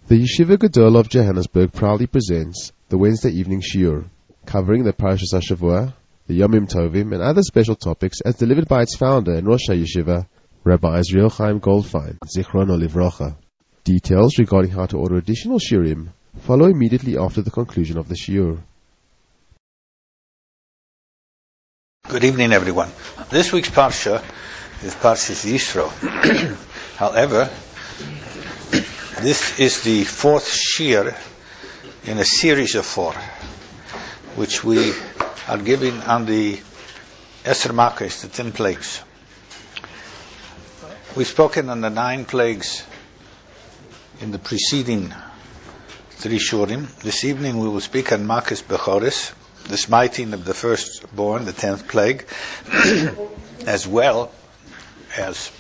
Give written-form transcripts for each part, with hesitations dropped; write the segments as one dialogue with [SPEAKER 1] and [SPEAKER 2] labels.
[SPEAKER 1] The Yeshiva Gedol of Johannesburg proudly presents the Wednesday evening shiur, covering the Parashas HaShavua, the Yomim Tovim, and other special topics as delivered by its founder and Rosh HaYeshiva, Rabbi Israel Chaim Goldfein, Zichrono Livrocha. Details regarding how to order additional shiurim follow immediately after the conclusion of the shiur.
[SPEAKER 2] Good evening, everyone. This week's Parsha is Parshas Yisro. However, this is the fourth shiur in a series of four, which we are giving on the Eser Makos, the 10 plagues. We've spoken on the 9 plagues in the preceding 3 shurim. This evening we will speak on Makos Bechoros, the smiting of the firstborn, the 10th plague, as well as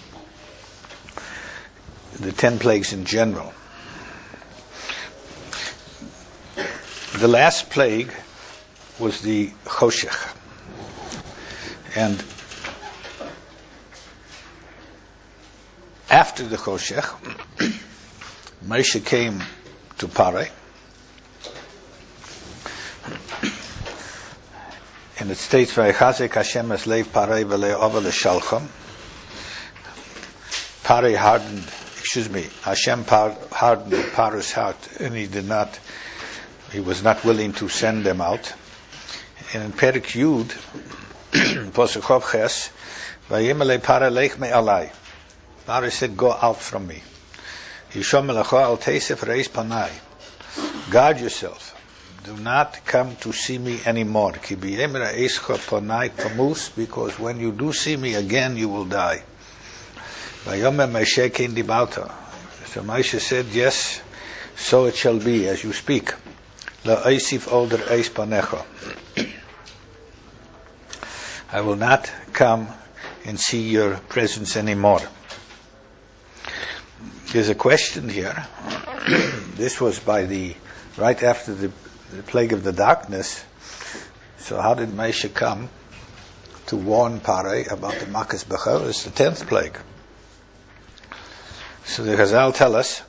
[SPEAKER 2] the 10 plagues in general. The last plague was the Choshech. And after the Choshech, Moshe came to Parai, and it states, "Vaychazek Hashem es leiv Parai v'le'ova l'shalchom." Parai hardened, Hashem hardened Paro's heart, and he was not willing to send them out. And in Perek Yud, Pasuk Chof Ches, "Vayimele Parai leich me'alai." Parai said, "Go out from me." Yishom melacha al teisef reis panai. Guard yourself. Do not come to see me anymore. Ki b'yemra eischa panai pamus, because when you do see me again, you will die. Vayomer Moshe ken dibauta. So Moshe said, "Yes, so it shall be as you speak." La eisif older eis panecha. I will not come and see your presence anymore. There's a question here. This was right after the plague of the darkness. So how did Moshe come to warn Parai about the Makos Bechoros, the 10th plague? So the Chazal tell us,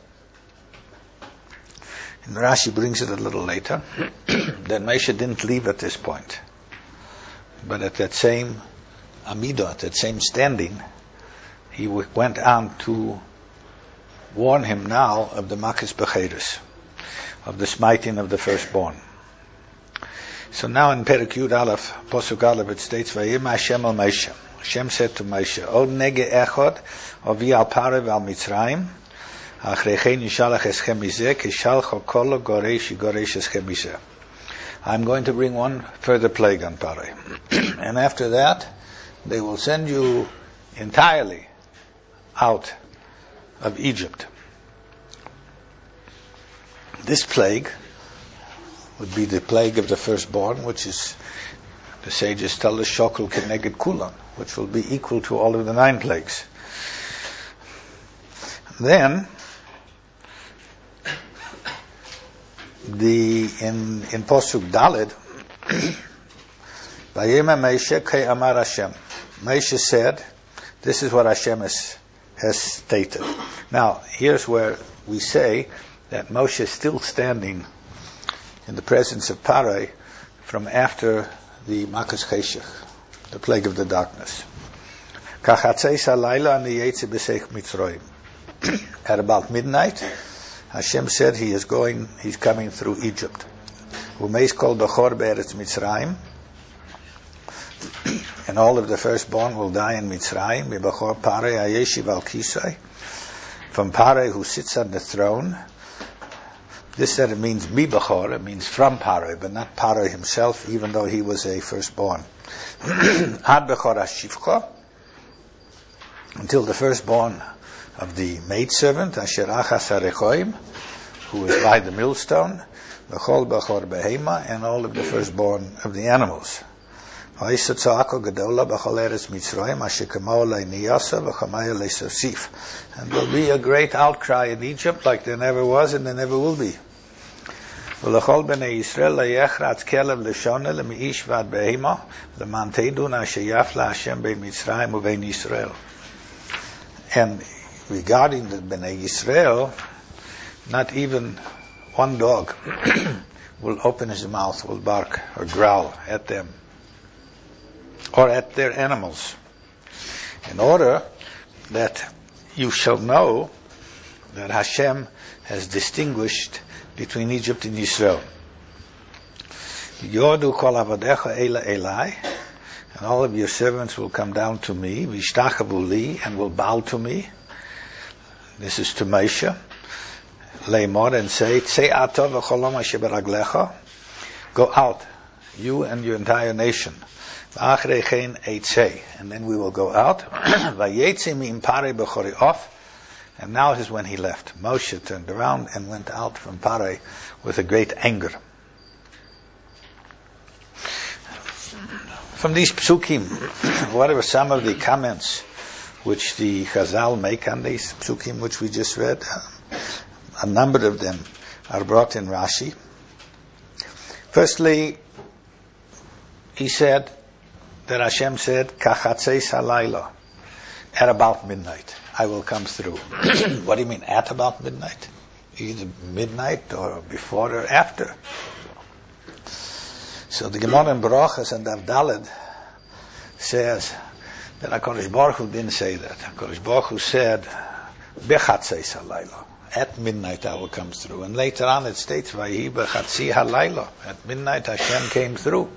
[SPEAKER 2] and Rashi brings it a little later, that Moshe didn't leave at this point. But at that same Amidah, at that same standing, he went on to warn him now of the Makos Bechoros, of the smiting of the firstborn. So now in Perek Yud Aleph, Pasuk Aleph, it states, "Vayim Hashem al Moshe." Hashem said to Moshe, "Od nege echad avi al Parai v'al Mitzrayim, achreichen yishalach eschem mizeh, kishalcho kol goresh yigoresh eschem mizeh." I'm going to bring one further plague on Parai. And after that, they will send you entirely out of Egypt. This plague would be the plague of the firstborn, which is, the sages tell us, shokol keneged kulan, which will be equal to all of the 9 plagues. Then, in Pasuk Daled, Vayema Moshe kei amar Hashem. Moshe said, this is what Hashem has stated. Now, here's where we say that Moshe is still standing in the presence of Parai from after the Makos Choshech, the plague of the darkness. At about midnight, Hashem said he's coming through Egypt. And all of the firstborn will die in Mitzrayim. From Parai, who sits on the throne. This said it means Mibachor, it means from Parai, but not Parai himself, even though he was a firstborn. Ad Bechor HaShivcha, until the firstborn of the maidservant, Asher Achas HaRechoim, who is by the millstone, Bechol Bechor Behema, and all of the firstborn of the animals. And there'll be a great outcry in Egypt like there never was and there never will be. And regarding the Bnei Yisrael, not even one dog will open his mouth, will bark or growl at them or at their animals, in order that you shall know that Hashem has distinguished between Egypt and Israel. Yodu kol avadecha ela elai, and all of your servants will come down to me, v'ishtachavu li, and will bow to me. This is to Moshe. Leimor, and say, Tzei ato v'cholom asher beraglecha, go out, you and your entire nation. V'achrei chen eitzei, and then we will go out. V'yetzi mi'im parei b'chori off, and now is when he left. Moshe turned around and went out from Parei with a great anger. From these psukim, what are some of the comments which the Chazal make on these psukim which we just read? A number of them are brought in Rashi. Firstly, he said that Hashem said, Kachatzeis halayla, at about midnight, I will come through. What do you mean, at about midnight? Either midnight or before or after. So the Gemara in Berachos and Avdalad says that HaKadosh Baruch Hu didn't say that. HaKadosh Baruch Hu said, Bechatzeis halayla, at midnight I will come through. And later on it states, Vayihi bechatzi halayla, at midnight Hashem came through.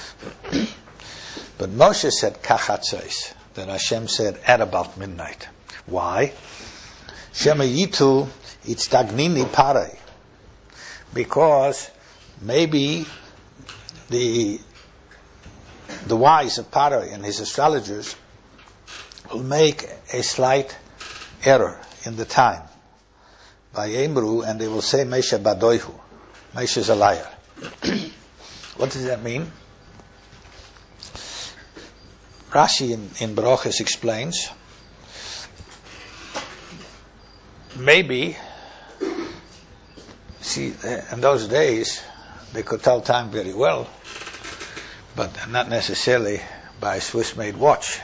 [SPEAKER 2] But Moshe said, Kachatzeis, that Hashem said at about midnight. Why? Shema yitu itzdagnini parei, because maybe the wise of Parei and his astrologers will make a slight error in the time. Vayemru, and they will say Mesha badoihu, Mesha is a liar. What does that mean? Rashi in Berachos explains, maybe, see, in those days, they could tell time very well, but not necessarily by a Swiss-made watch.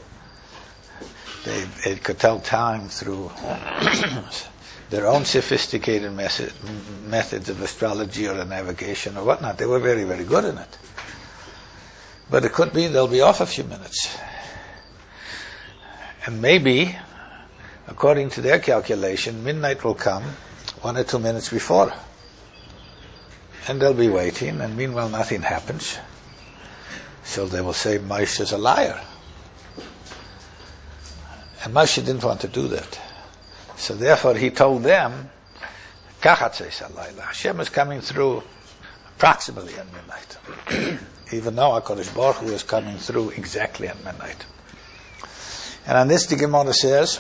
[SPEAKER 2] They could tell time through their own sophisticated methods of astrology or navigation or whatnot. They were very, very good in it. But it could be they'll be off a few minutes. And maybe, according to their calculation, midnight will come 1 or 2 minutes before. And they'll be waiting, and meanwhile nothing happens. So they will say, Moshe is a liar. And Moshe didn't want to do that. So therefore he told them, Kachatzeis halayla, Hashem is coming through approximately at midnight. Even though HaKadosh Baruch Hu is coming through exactly at midnight. And on this the Gemara says,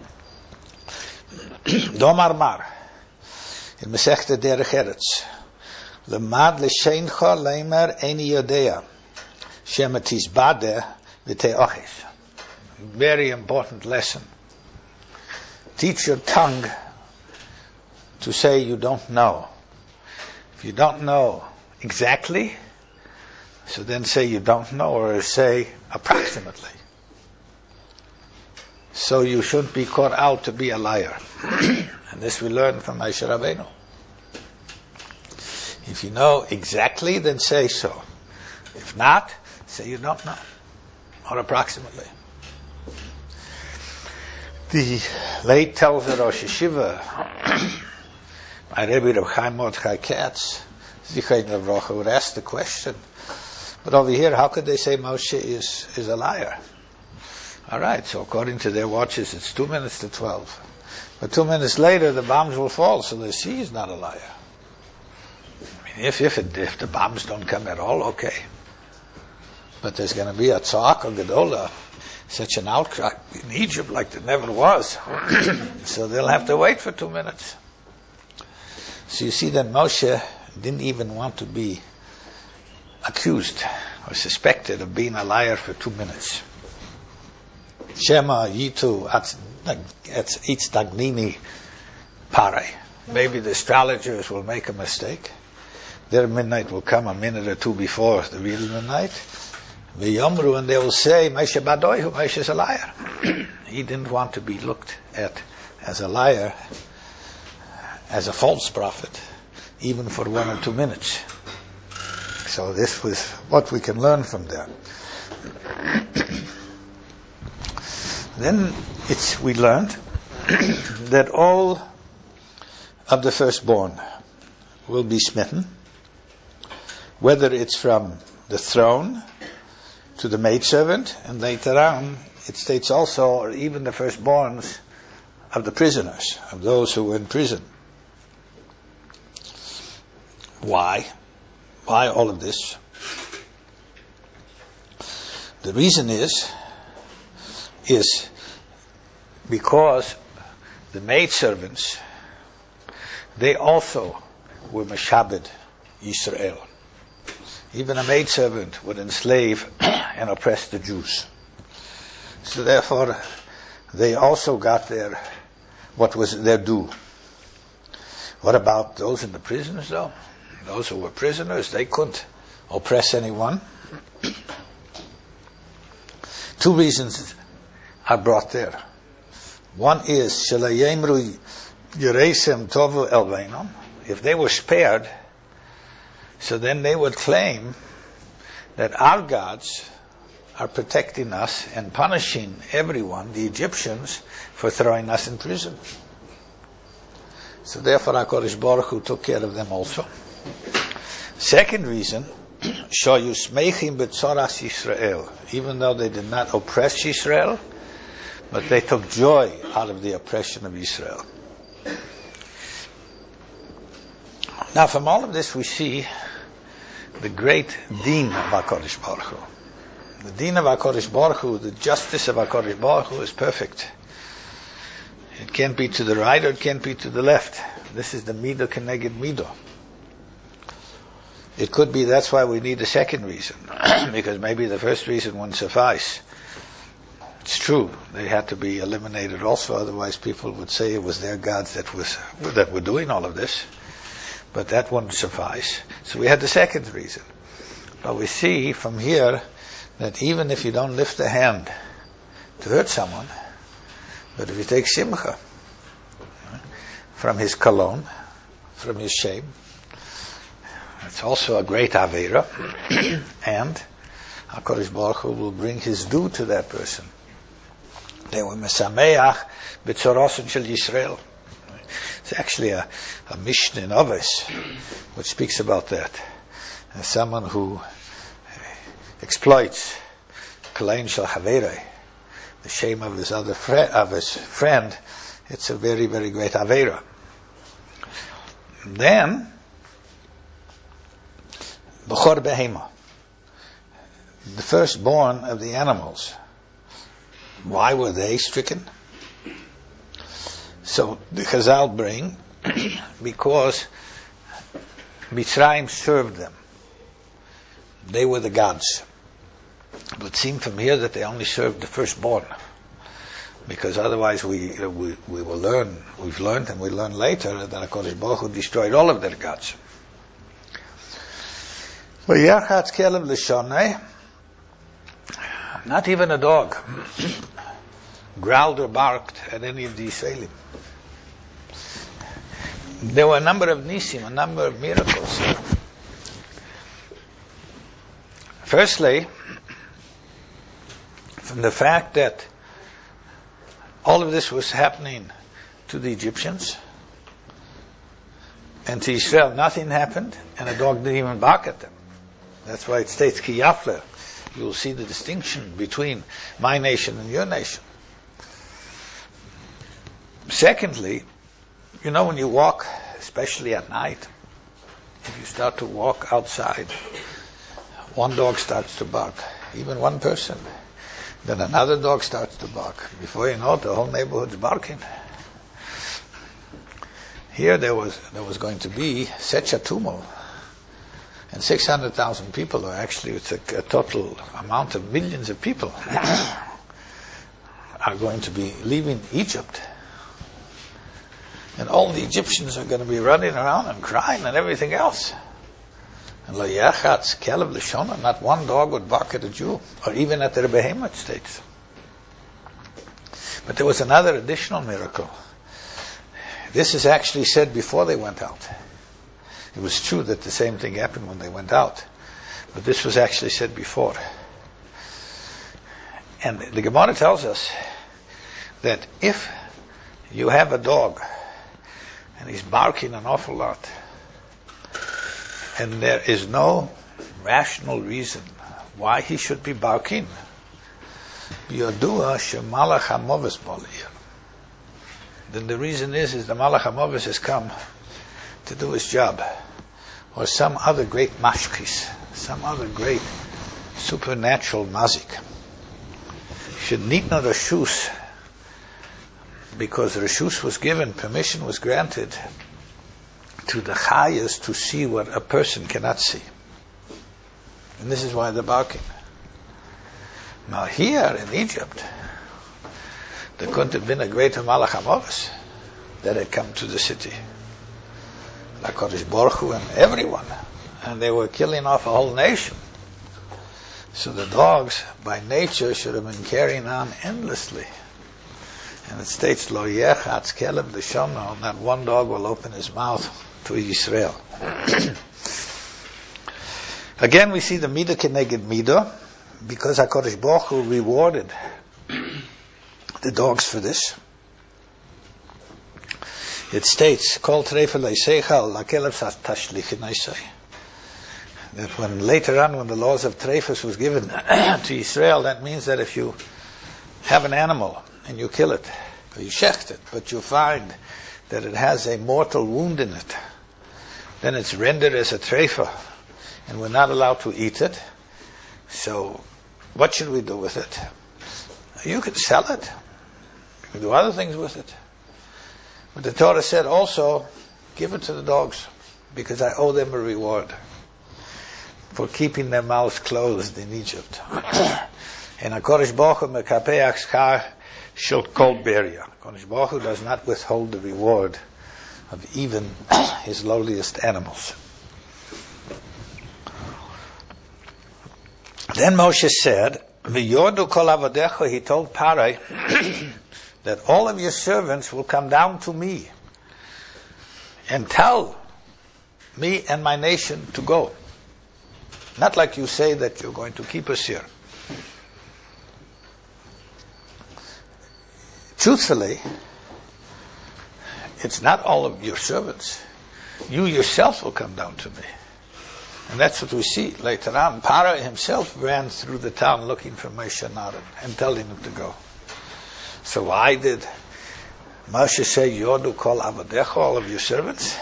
[SPEAKER 2] Domar Mar, in Masechta Derech Eretz, Lemad l'sheincha leimer eni yodea, shema tizbadeh v'te'oches. Very important lesson. Teach your tongue to say you don't know. If you don't know exactly, so then say you don't know, or say approximately. So you shouldn't be caught out to be a liar. And this we learn from Moshe Rabbeinu. If you know exactly, then say so. If not, say you don't know, or approximately. The late Telzer Rosh Yeshiva, my Rebbe Reb Chaim Mordechai Katz, Zichron Livrocha, would ask the question, but over here, how could they say Moshe is a liar? All right, so according to their watches, it's 2 minutes to 12. But 2 minutes later, the bombs will fall, so they see he's not a liar. I mean, if the bombs don't come at all, okay. But there's going to be a tza'ak or gedola, such an outcry in Egypt like there never was. So they'll have to wait for 2 minutes. So you see that Moshe didn't even want to be accused or suspected of being a liar for 2 minutes. Shema yitu itzdagnini parei. Maybe the astrologers will make a mistake. Their midnight will come a minute or two before the real midnight. V'yomru, and they will say, Moshe badoihu, Moshe is a liar. He didn't want to be looked at as a liar as a false prophet, even for 1 or 2 minutes. So this was what we can learn from there. Then we learned that all of the firstborn will be smitten, whether it's from the throne to the maidservant, and later on it states also, or even the firstborns of the prisoners, of those who were in prison. Why? Why all of this? The reason is because the maidservants, they also were Meshabed Yisrael. Even a maidservant would enslave and oppress the Jews. So therefore, they also got what was their due. What about those in the prisons, though? Those who were prisoners, they couldn't oppress anyone. 2 reasons are brought there. One is, Shalayemru Yeresem Tovu Elveinom. If they were spared, so then they would claim that our gods are protecting us and punishing everyone, the Egyptians, for throwing us in prison. So therefore HaKadosh Baruch Hu took care of them also. Second reason, Shoyu Smeichim B'tzoras Yisrael. Even though they did not oppress Yisrael, but they took joy out of the oppression of Israel. Now from all of this we see the great deen of HaKadosh Baruch Hu. The deen of HaKadosh Baruch Hu, the justice of HaKadosh Baruch Hu is perfect. It can't be to the right or it can't be to the left. This is the midah keneged midah. It could be that's why we need a second reason, because maybe the first reason wouldn't suffice. It's true, they had to be eliminated also, otherwise people would say it was their gods that were doing all of this. But that wouldn't suffice. So we had the second reason. But we see from here that even if you don't lift a hand to hurt someone, but if you take simcha from his cologne, from his shame, it's also a great aveira, and HaKadosh Baruch Hu will bring his due to that person. They were mesameach b'tzoroson shel Yisrael. It's actually a Mishnah in Avos which speaks about that. As someone who exploits kalein shel haverei, the shame of his friend, it's a very, very great aveira. Then, b'chor behema, the firstborn of the animals. Why were they stricken? So the Chazal bring, because Mitzrayim served them. They were the gods. But it seemed from here that they only served the firstborn. Because otherwise we will learn, we've learned and we learn later that HaKadosh Baruch Hu destroyed all of their gods. V'yachatz kelev l'shonei, not even a dog growled or barked at any of the Israelim. There were a number of nisim, a number of miracles. Firstly, from the fact that all of this was happening to the Egyptians, and to Israel nothing happened, and a dog didn't even bark at them. That's why it states ki yafle. You will see the distinction between my nation and your nation. Secondly, you know, when you walk, especially at night, if you start to walk outside, one dog starts to bark, even one person. Then another dog starts to bark. Before you know it, the whole neighborhood's barking. Here there was going to be such a tumult, and 600,000 people, or actually it's a total amount of millions of people, are going to be leaving Egypt. And all the Egyptians are going to be running around and crying and everything else. And lo yachatz kelev l'shonei, not one dog would bark at a Jew, or even at the Rebbe states. But there was another additional miracle. This is actually said before they went out. It was true that the same thing happened when they went out, but this was actually said before. And the Gemara tells us that if you have a dog and he's barking an awful lot, and there is no rational reason why he should be barking, then the reason is the Malach HaMovis has come to do his job, or some other great mashkis, some other great supernatural mazik should nitna reshus, because reshus was given, permission was granted to the chayas to see what a person cannot see. And this is why they're barking. Now here in Egypt, there couldn't have been a greater Malach HaMovis that had come to the city. Like Kodesh Baruch Hu and everyone. And they were killing off a whole nation. So the dogs, by nature, should have been carrying on endlessly. And it states, Lo yechatz keleb l'shono, not one dog will open his mouth to Yisrael. Again, we see the midah keneged midah, because HaKadosh Baruch Hu rewarded the dogs for this. It states, Kol treifa leiseichal lakeleb tashlichin eisei. That when later on, when the laws of treifas was given to Israel, that means that if you have an animal and you kill it, or you shecht it, but you find that it has a mortal wound in it, then it's rendered as a treifa, and we're not allowed to eat it. So, what should we do with it? You could sell it. You can do other things with it. But the Torah said also, give it to the dogs, because I owe them a reward for keeping their mouths closed in Egypt. And HaKadosh Baruch Hu mekapeach schar shel kol beria. HaKadosh Baruch Hu does not withhold the reward of even his lowliest animals. Then Moshe said, V'yordu kol avodecha, he told Parai that all of your servants will come down to me and tell me and my nation to go. Not like you say that you're going to keep us here. Truthfully, it's not all of your servants. You yourself will come down to me. And that's what we see later on. Paro himself ran through the town looking for Moshe and Aaron and telling him to go. So why did Moshe say, Yodu kol avodecha, all of your servants?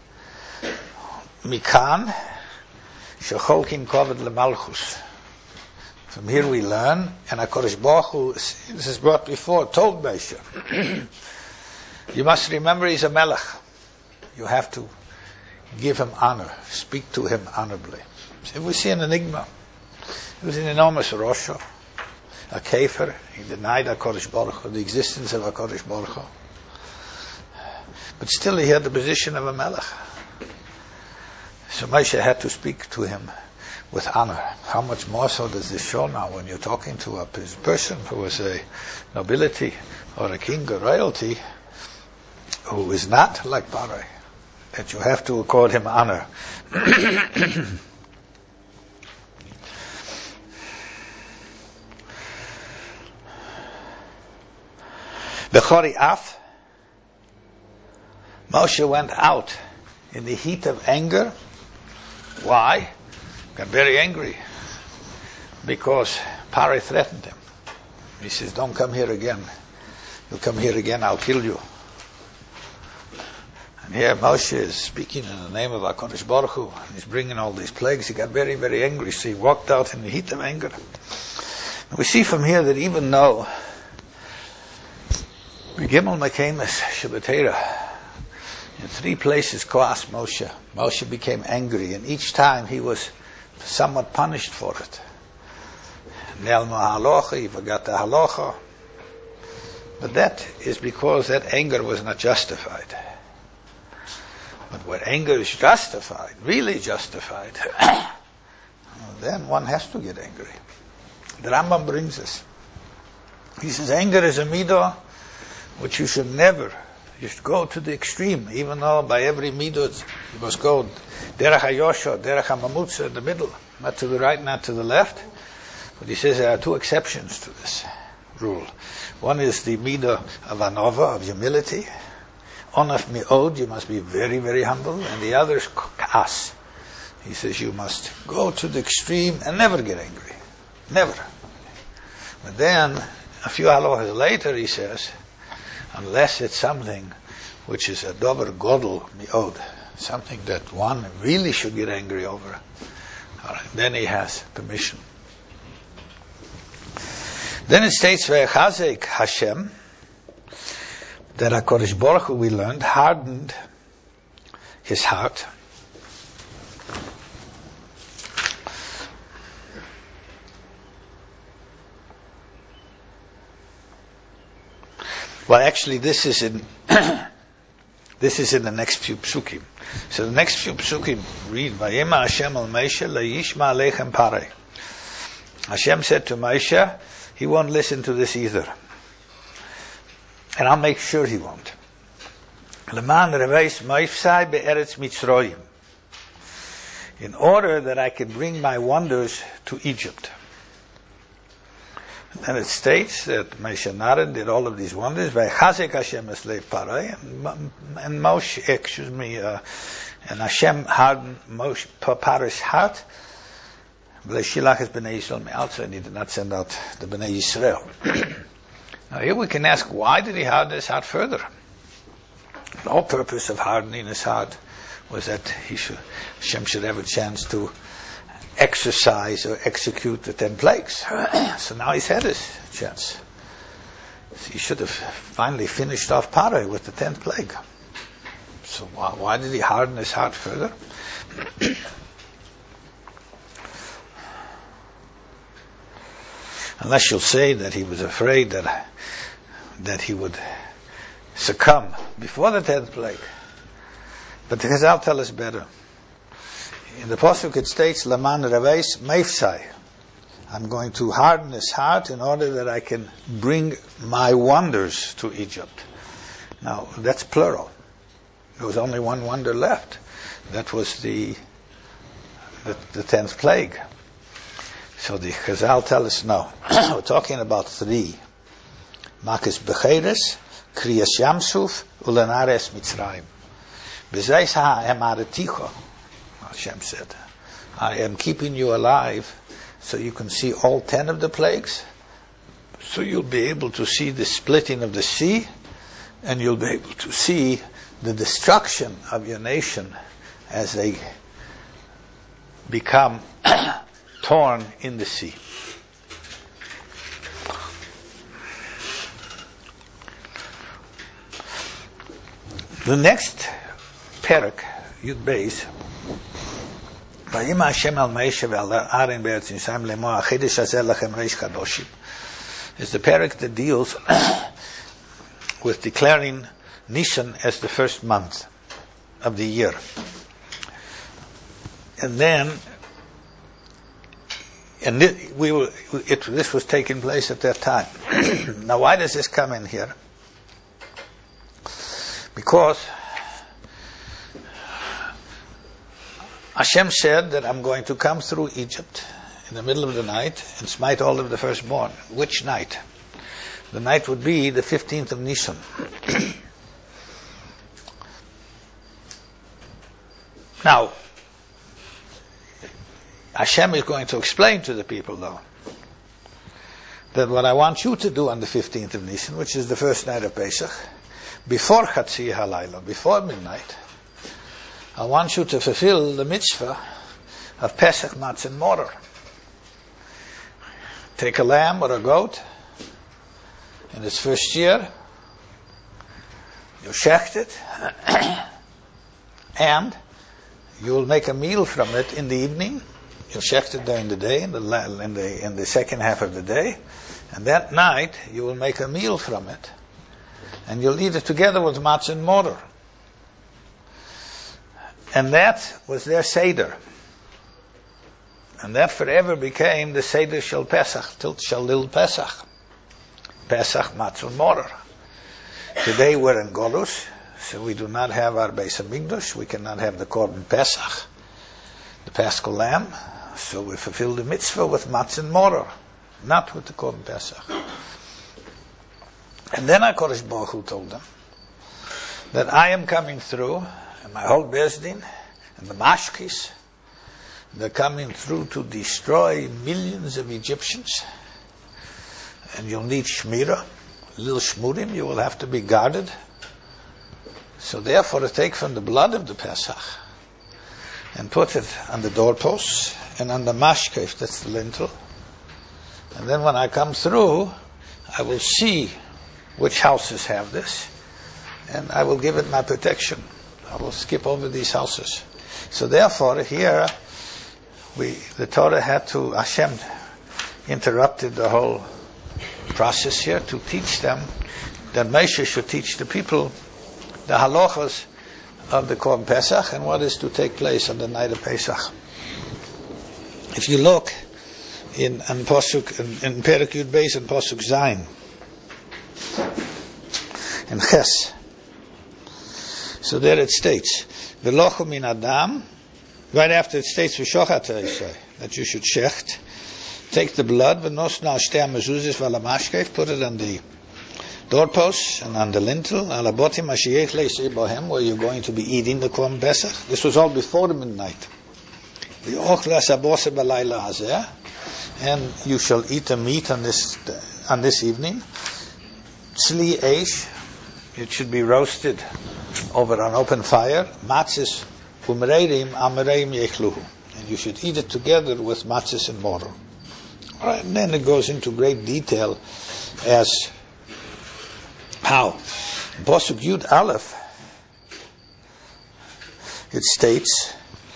[SPEAKER 2] Mikan, shecholkin koved lemalchus. From here we learn, and HaKadosh Baruch Hu, this is brought before, told Moshe, you must remember he's a melech. You have to give him honor, speak to him honorably. So we see an enigma. He was an enormous Rosha, a Kefer. He denied HaKadosh Baruch Hu, the existence of HaKadosh Baruch Hu. But still he had the position of a melech. So Moshe had to speak to him with honor. How much more so does this show now when you're talking to a person who is a nobility or a king or royalty who is not like Parai, that you have to accord him honor. Bechori Af, Moshe went out in the heat of anger. Why? Got very angry because Parai threatened him. He says, don't come here again. You'll come here again, I'll kill you. And here Moshe is speaking in the name of HaKadosh Baruch Hu. He's bringing all these plagues. He got very, very angry, so he walked out in the heat of anger. And we see from here that even though Gimel Mekemes Shabbatera, in 3 places Koas Moshe became angry, and each time he was somewhat punished for it. Nelma halacha, he forgot the halacha. But that is because that anger was not justified. But where anger is justified, really justified, then one has to get angry. The Rambam brings us. He says anger is a midah which you should never You should go to the extreme, even though by every midah you must go derech hayosha, derech hamamutza, in the middle, not to the right, not to the left. But he says there are two exceptions to this rule. One is the midah of anova, of humility. Onaf mi'od, you must be very, very humble. And the other is ka'as. He says you must go to the extreme and never get angry. Never. But then, a few halachas later, he says, unless it's something which is a dover godel mi'od, something that one really should get angry over, all right, then he has permission. Then it states, Ve'echazek Hashem, that HaKadosh Baruch Hu, we learned, hardened his heart. Well, actually, this is in the next few psukim. So the next few psukim read, Vayema Hashem al Moshe le'yishma aleichem parei. Hashem said to Moshe, he won't listen to this either. And I'll make sure he won't. Leman reveis moifsai be'eretz Mitzrayim. In order that I can bring my wonders to Egypt. And it states that Moshe Naren did all of these wonders. Vaychazek Hashem eslei Parei, and Moshe, and Hashem hardened Moshe Paro's heart. V'leishilach es b'nei Yisrael me'alza, and he did not send out the b'nei Yisrael. Now here we can ask, why did he harden his heart further? The whole purpose of hardening his heart was that Hashem should have a chance to exercise or execute the 10 plagues. So now he's had his chance. So he should have finally finished off Paroi with the 10th plague. So why did he harden his heart further? Unless you'll say that he was afraid that he would succumb before the 10th plague. But the Chazal tell us better. In the Pasuk it states, Laman reveis meifsai. I'm going to harden his heart in order that I can bring my wonders to Egypt. Now, that's plural. There was only one wonder left. That was the 10th plague. So the Chazal tell us, no. We're talking about 3. Makis Becheres, Kriyas Yamsuf, Ulenares Mitzrayim. B'zeis ha'emareticho, Hashem said, I am keeping you alive so you can see all 10 of the plagues, so you'll be able to see the splitting of the sea, and you'll be able to see the destruction of your nation as they become torn in the sea. The next parak, Yud Beis, Vayima Hashem al Moshe ve'al Aaron be'eretz Mitzrayim le'mo achidush hazeh lachem reish kadoshim, is the parak that deals with declaring Nisan as the first month of the year. And then, this was taking place at that time. Now, why does this come in here? Because Hashem said that I'm going to come through Egypt in the middle of the night and smite all of the firstborn. Which night? The night would be the 15th of Nisan. Now, Hashem is going to explain to the people, though, that what I want you to do on the 15th of Nisan, which is the first night of Pesach, before Chatzi Halayla, before midnight, I want you to fulfill the mitzvah of Pesach Matzah and Mortar. Take a lamb or a goat in its first year, you shecht it, and you will make a meal from it in the evening. You'll shecht it during the day, in the second half of the day, and that night you will make a meal from it, and you'll eat it together with matzah and mortar. And that was their Seder. And that forever became the Seder Shel Pesach, till Shalil Pesach. Pesach, matzah and mortar. Today we're in Golus, so we do not have our Beis Hamikdash. We cannot have the Korban Pesach, the Paschal Lamb. So we fulfill the mitzvah with matzah and moror, not with the Korban Pesach. And then HaKadosh Baruch Hu told them that I am coming through, and my whole Beis Din, and the Mashkis, they're coming through to destroy millions of Egyptians. And you'll need Shmira, little Shmurim, you will have to be guarded. So therefore take from the blood of the Pesach and put it on the doorposts and on the mashkef, that's the lintel. And then when I come through, I will see which houses have this, and I will give it my protection. I will skip over these houses. So therefore here, the Torah had to, Hashem interrupted the whole process here to teach them that Moshe should teach the people the halachas of the Korban Pesach and what is to take place on the night of Pesach. If you look in Pasuk, in Perek Yud Beis and Pasuk Zayin, in Ches, so there it states, V'lochu min Adam, right after it states V'shochat Eisai, that you should shecht, take the blood, v'nosna al shtei mezuzos v'al mashkef, put it on the doorposts and on the lintel, al abotim ashiyech leisei bohem, where you're going to be eating the Korban Pesach. This was all before the midnight. V'ochla sabose b'layla hazeh, and you shall eat the meat on this evening. Tzli eish, it should be roasted over an open fire. Matzis umreirim amereim yechluhu, and you should eat it together with matzis and moror. All right, and then it goes into great detail as how. In Pasuk Yud Aleph, it states,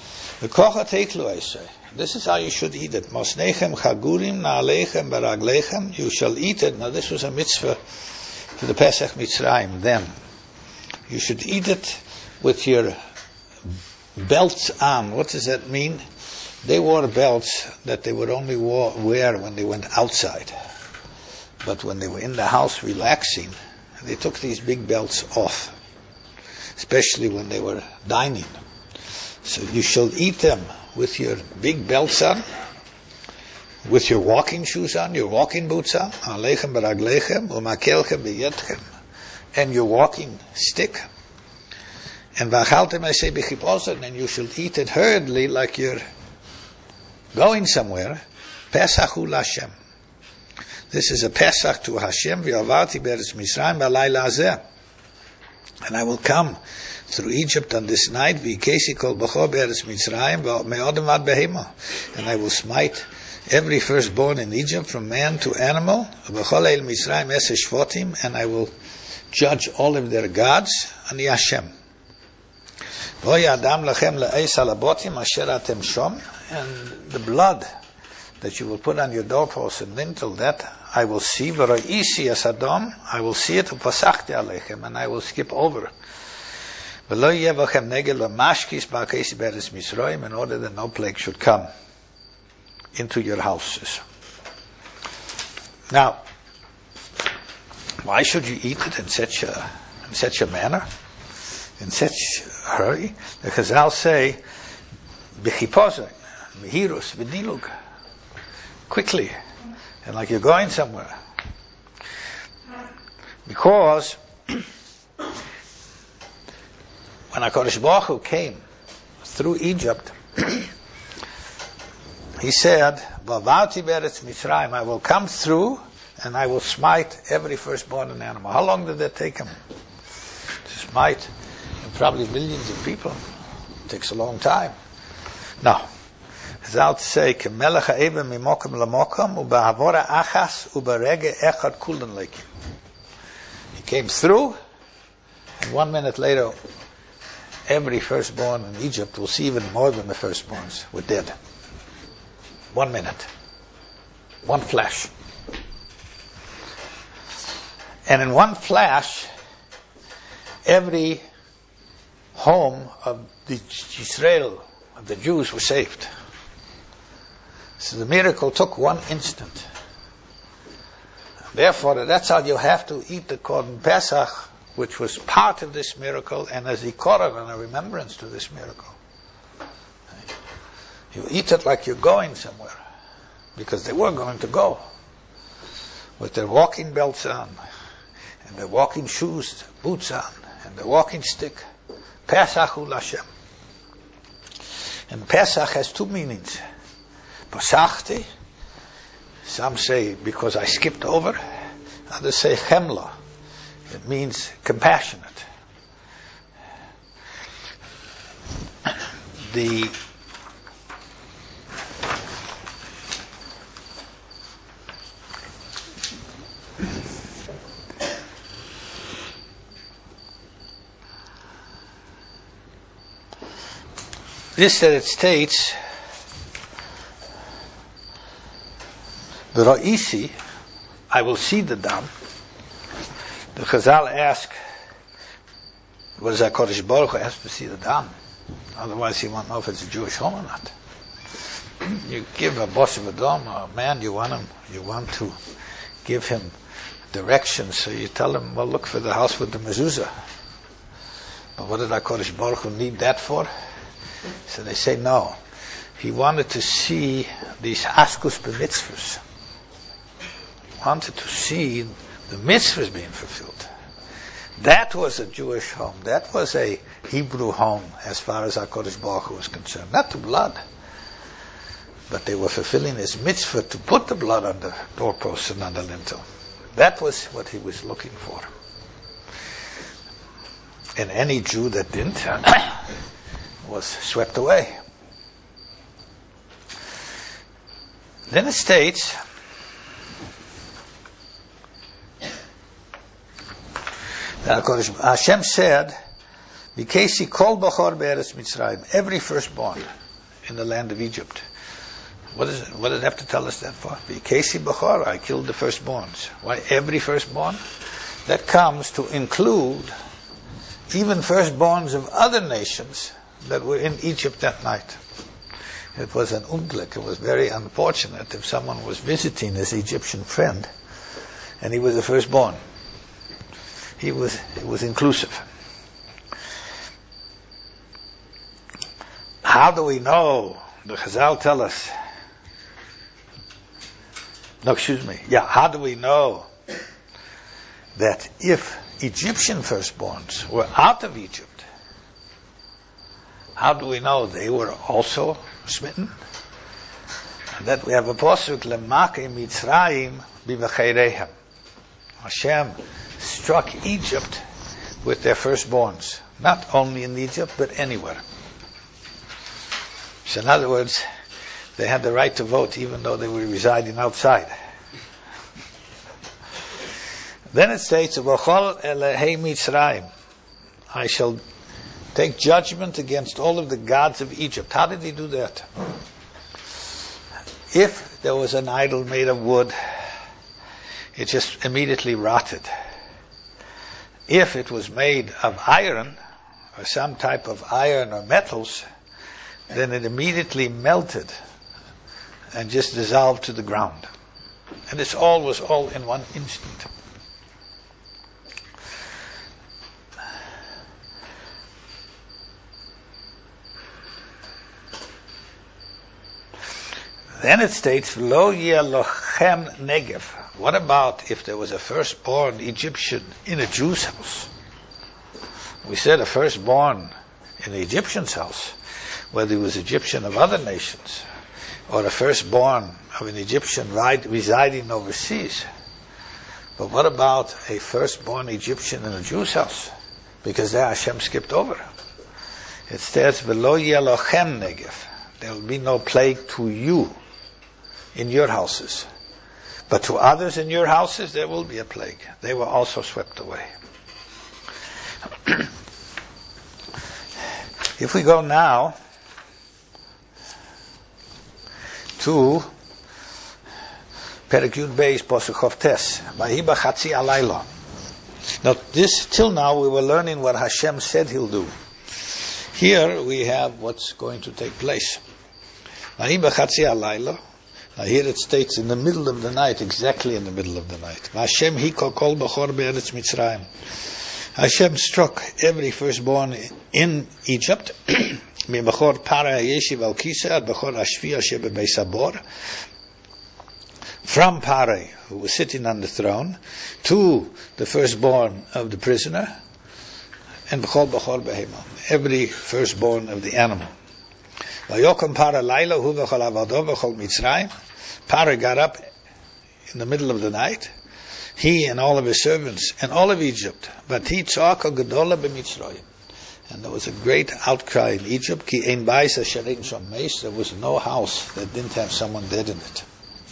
[SPEAKER 2] this is how you should eat it. Mosnechem chagurim na'alechem baraglechem. You shall eat it. Now this was a mitzvah for the Pesach Mitzrayim. Then you should eat it with your belts on. What does that mean? They wore belts that they would only wear when they went outside. But when they were in the house relaxing, they took these big belts off, especially when they were dining. So you shall eat them with your big belts on, with your walking shoes on, your walking boots on, alechem baraglechem, umakelchem beyetchem, and your walking stick. And v'achaltem eisei b'chipozen, and you shall eat it hurriedly like you're going somewhere. Pesach hu l'Hashem. This is a Pesach to Hashem. V'avarti be'eretz Mitzrayim b'alayla hazeh. And I will come through Egypt on this night. V'ikesi kol b'chor be'eretz Mitzrayim me'odem ad behema. And I will smite every firstborn in Egypt, from man to animal. V'chol el Mitzrayim eseh shvotim. And I will judge all of their gods. Ani Hashem. V'hoy adam lachem le'eis halabotim asher atem shom. And the blood that you will put on your doorpost and lintel, that I will see, v'ro'isi as Adam, I will see it, u'pasachti alechem, and I will skip over. V'lo yevachem negel v'mashkis ba'keisi be'eretz Mitzrayim, in order that no plague should come into your houses. Now, why should you eat it in such a manner, in such a hurry? The Chazal say, b'chipozah, mihirus, v'dilug, quickly, and like you're going somewhere. Because when HaKadosh Baruch Hu came through Egypt, he said, V'avarti be'eretz Mitzrayim, I will come through and I will smite every firstborn and animal. How long did that take him? To smite probably millions of people. It takes a long time. Now, Chazal say, "Kemelech ha'evim mimokem lamokem u'ba'avora achas u'barege echad kulan leikim." He came through, and 1 minute later, every firstborn in Egypt, will see even more than the firstborns, were dead. 1 minute, one flash, and in one flash, every home of the Israel, of the Jews, was saved. So the miracle took 1 instant. Therefore, that's how you have to eat the Korban Pesach which was part of this miracle and a zikoron and a remembrance to this miracle. You eat it like you're going somewhere, because they were going to go with their walking belts on and their walking shoes, boots on, and their walking stick. Pesach hu Lashem. And Pesach has two meanings. Pesachti, some say because I skipped over, others say chemla. It means compassionate. This that it states, the Ra'isi, I will see the dam. The Chazal ask, what does HaKadosh Baruch Hu ask to see the dam? Otherwise he won't know if it's a Jewish home or not. You give a boss of a dam, a man, you want to give him directions, so you tell him, well, look for the house with the mezuzah. But what did HaKadosh Baruch Hu need that for? So they say no. He wanted to see these askus b'mitzvahs. He wanted to see the mitzvahs being fulfilled. That was a Jewish home. That was a Hebrew home as far as HaKadosh Baruch Hu was concerned. Not the blood. But they were fulfilling his mitzvah to put the blood on the doorposts and on the lintel. That was what he was looking for. And any Jew that didn't was swept away. Then it states, that Hashem said, "V'kesi kol bachor be'eretz Mitzrayim," every firstborn in the land of Egypt. What does it have to tell us that for? V'kesi bachor, I killed the firstborns. Why every firstborn? That comes to include even firstborns of other nations that were in Egypt that night. It was an unglück. It was very unfortunate if someone was visiting his Egyptian friend and he was the firstborn. It was inclusive. How do we know? The Chazal tell us. How do we know that if Egyptian firstborns were out of Egypt, how do we know they were also smitten? And that we have a pasuk, Lemake Mitzrayim b'vecheirehem. Hashem struck Egypt with their firstborns, not only in Egypt but anywhere. So in other words, they had the right to vote even though they were residing outside. Then it states, V'chol elehei Mitzrayim, I shall take judgment against all of the gods of Egypt. How did he do that? If there was an idol made of wood, it just immediately rotted. If it was made of iron, or some type of iron or metals, then it immediately melted and just dissolved to the ground. And this all was all in one instant. Then it states, Lo yelochem negev. What about if there was a firstborn Egyptian in a Jew's house? We said a firstborn in the Egyptian's house, whether he was Egyptian of other nations, or a firstborn of an Egyptian residing overseas. But what about a firstborn Egyptian in a Jew's house? Because there Hashem skipped over. It says, V'lo yelochem negev. There will be no plague to you in your houses. But to others in your houses, there will be a plague. They were also swept away. If we go now to Perek Yud Beis Pasuk Chof Tes, Vahi b'chatzi alayla. Now, till now we were learning what Hashem said He'll do. Here we have what's going to take place. Vahi b'chatzi alayla. Now here it states in the middle of the night, exactly in the middle of the night. Hashem hi kol bachor be'eretz Mitzrayim. Hashem struck every firstborn in Egypt. Mimachor para yeshiv al kisa ad bachor ashvi asher bebeis habor. From Pare, who was sitting on the throne, to the firstborn of the prisoner, and b'chol b'chol behema, every firstborn of the animal. Vayokam Pare laila hu v'chol avado v'chol Mitzrayim. Pare got up in the middle of the night, he and all of his servants, and all of Egypt. V'ti tzaka gedola b'Mitzrayim. And there was a great outcry in Egypt. Ki ein bais asher ein shom meis. There was no house that didn't have someone dead in it.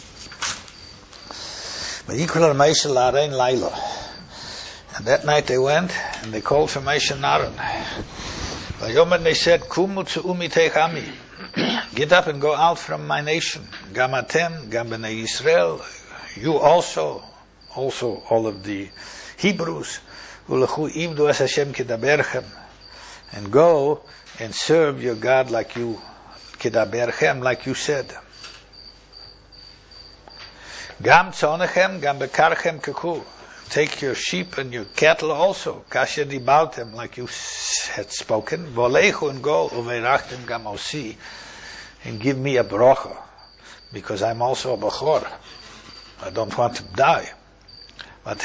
[SPEAKER 2] And that night they went and they called for Moshe and Aaron. They said, get up and go out from my nation. Gamatem, Gam b'nei Yisrael, you also all of the Hebrews, and go and serve your God like you said. Gam tzonechem, gam bekarchem keku. Take your sheep and your cattle also. Kasher dibaltem, like you had spoken. Volechu, and go, uveirachtem gam osi, and give me a brocha, because I'm also a bachor. I don't want to die. And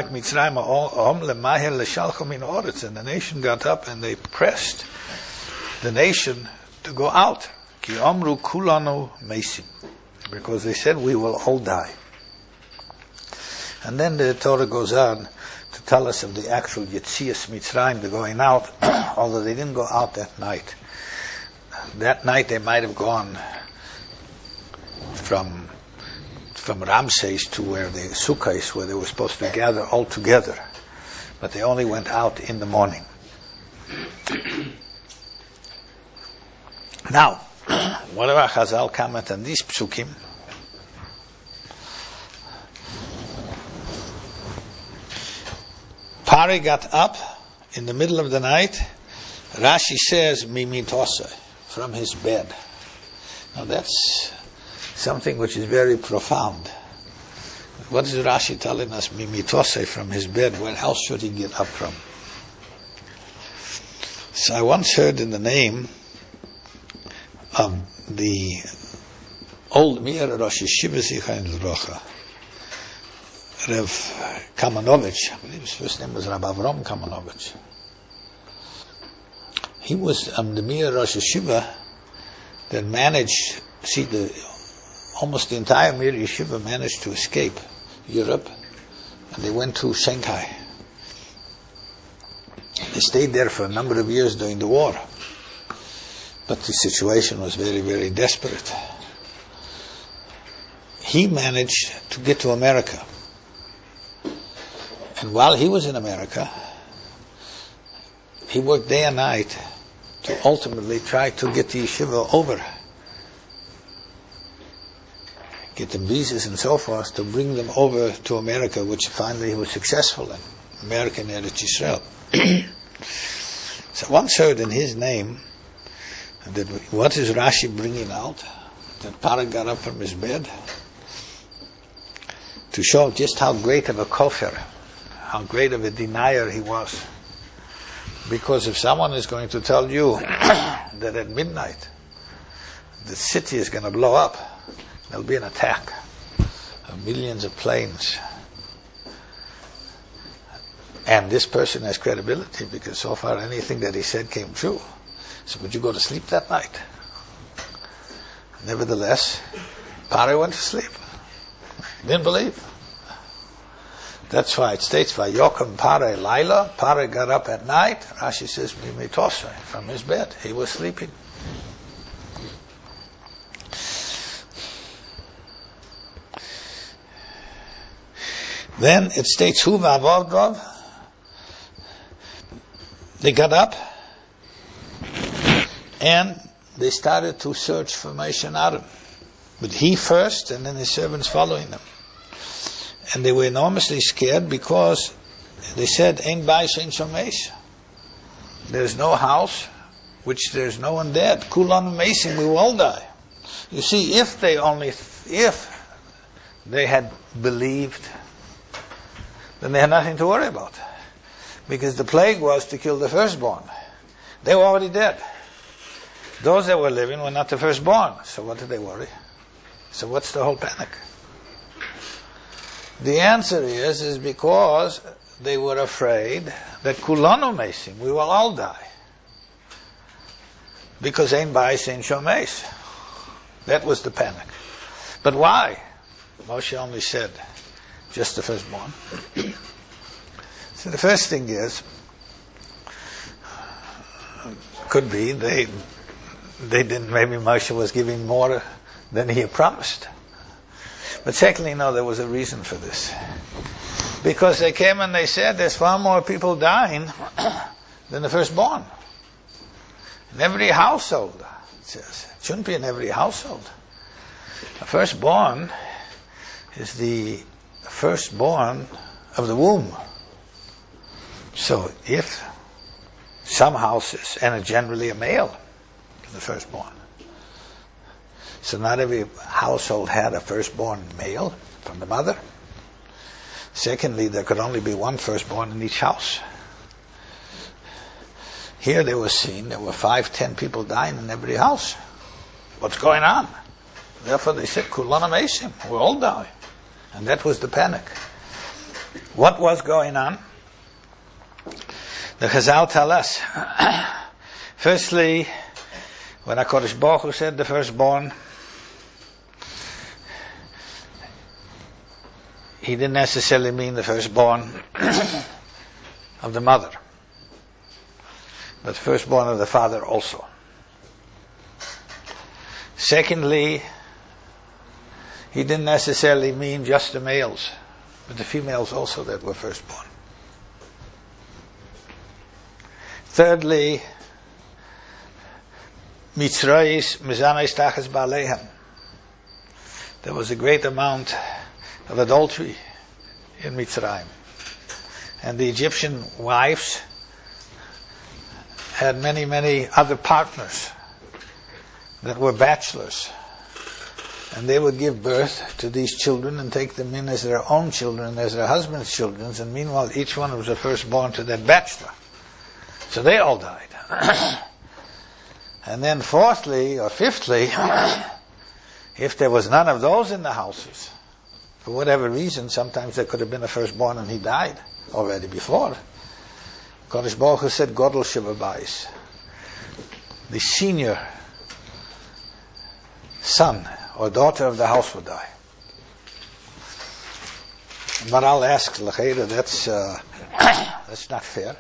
[SPEAKER 2] the nation got up and they pressed the nation to go out. Ki omru kulanu mesim, because they said we will all die. And then the Torah goes on to tell us of the actual Yetzias Mitzrayim, the going out, although they didn't go out that night. That night they might have gone from Ramses to where the Sukkos, where they were supposed to gather all together. But they only went out in the morning. Now, what about Chazal comment on these psukim? Pari got up in the middle of the night. Rashi says, mimitose, from his bed. Now that's something which is very profound. What is Rashi telling us? Mimitose, from his bed. Where else should he get up from? So I once heard in the name of the old Mir Rosh Yeshiva Zichron Livrocha, Rev Kamenovich, I believe his first name was Rabbi Avram Kamenovich. He was the Mir Rosh Yeshiva that managed, almost the entire Mir Yeshiva managed to escape Europe, and they went to Shanghai. They stayed there for a number of years during the war, but the situation was very, very desperate. He managed to get to America. And while he was in America, he worked day and night to ultimately try to get the yeshiva over, get them visas and so forth to bring them over to America, which finally he was successful in, American Eretz Yisrael. So once heard in his name that what is Rashi bringing out? That Pari got up from his bed to show just how great of a kofir, how great of a denier he was. Because if someone is going to tell you that at midnight the city is going to blow up, there'll be an attack of millions of planes, and this person has credibility because so far anything that he said came true, so would you go to sleep that night? Nevertheless, Pari went to sleep. He didn't believe. That's why it states, Vayokam Pari Laila, Pari got up at night. Rashi says, Mimitose, from his bed. He was sleeping. Then it states, Hu Vavavdov. They got up and they started to search for Moshe and Aaron. But he first and then his servants following them. And they were enormously scared because they said, Ein bais, ein shomesh. There's no house, which there's no one dead. Kulan mesim, we will all die. You see, if they had believed, then they had nothing to worry about. Because the plague was to kill the firstborn. They were already dead. Those that were living were not the firstborn. So what did they worry? So what's the whole panic? The answer is because they were afraid that kulanu mesim, we will all die. Because ein bais ein shomeis. That was the panic. But why? Moshe only said, just the firstborn. So the first thing is, could be they didn't, maybe Moshe was giving more than he had promised. But secondly, no, there was a reason for this. Because they came and they said there's far more people dying than the firstborn. In every household, it says. It shouldn't be in every household. The firstborn is the firstborn of the womb. So if some houses, and it's generally a male, the firstborn. So not every household had a firstborn male from the mother. Secondly, there could only be one firstborn in each house. Here they were seen, there were 5, 10 people dying in every house. What's going on? Therefore they said, Kulana Mesim, we'll all die. And that was the panic. What was going on? The Chazal tell us. Firstly, when HaKadosh Baruch Hu said the firstborn, he didn't necessarily mean the firstborn of the mother, but firstborn of the father also. Secondly, he didn't necessarily mean just the males, but the females also that were firstborn. Thirdly, Mitzrayis mizanais tachas ba'aleihem. There was a great amount of adultery in Mitzrayim. And the Egyptian wives had many, many other partners that were bachelors. And they would give birth to these children and take them in as their own children, as their husband's children, and meanwhile each one was the firstborn to that bachelor. So they all died. And then fourthly, or fifthly, if there was none of those in the houses, for whatever reason, sometimes there could have been a firstborn and he died already before. Kodesh Baruch Hu said, Godel Shebabais. The senior son or daughter of the house would die. But I'll ask, L'cheira, that's not fair.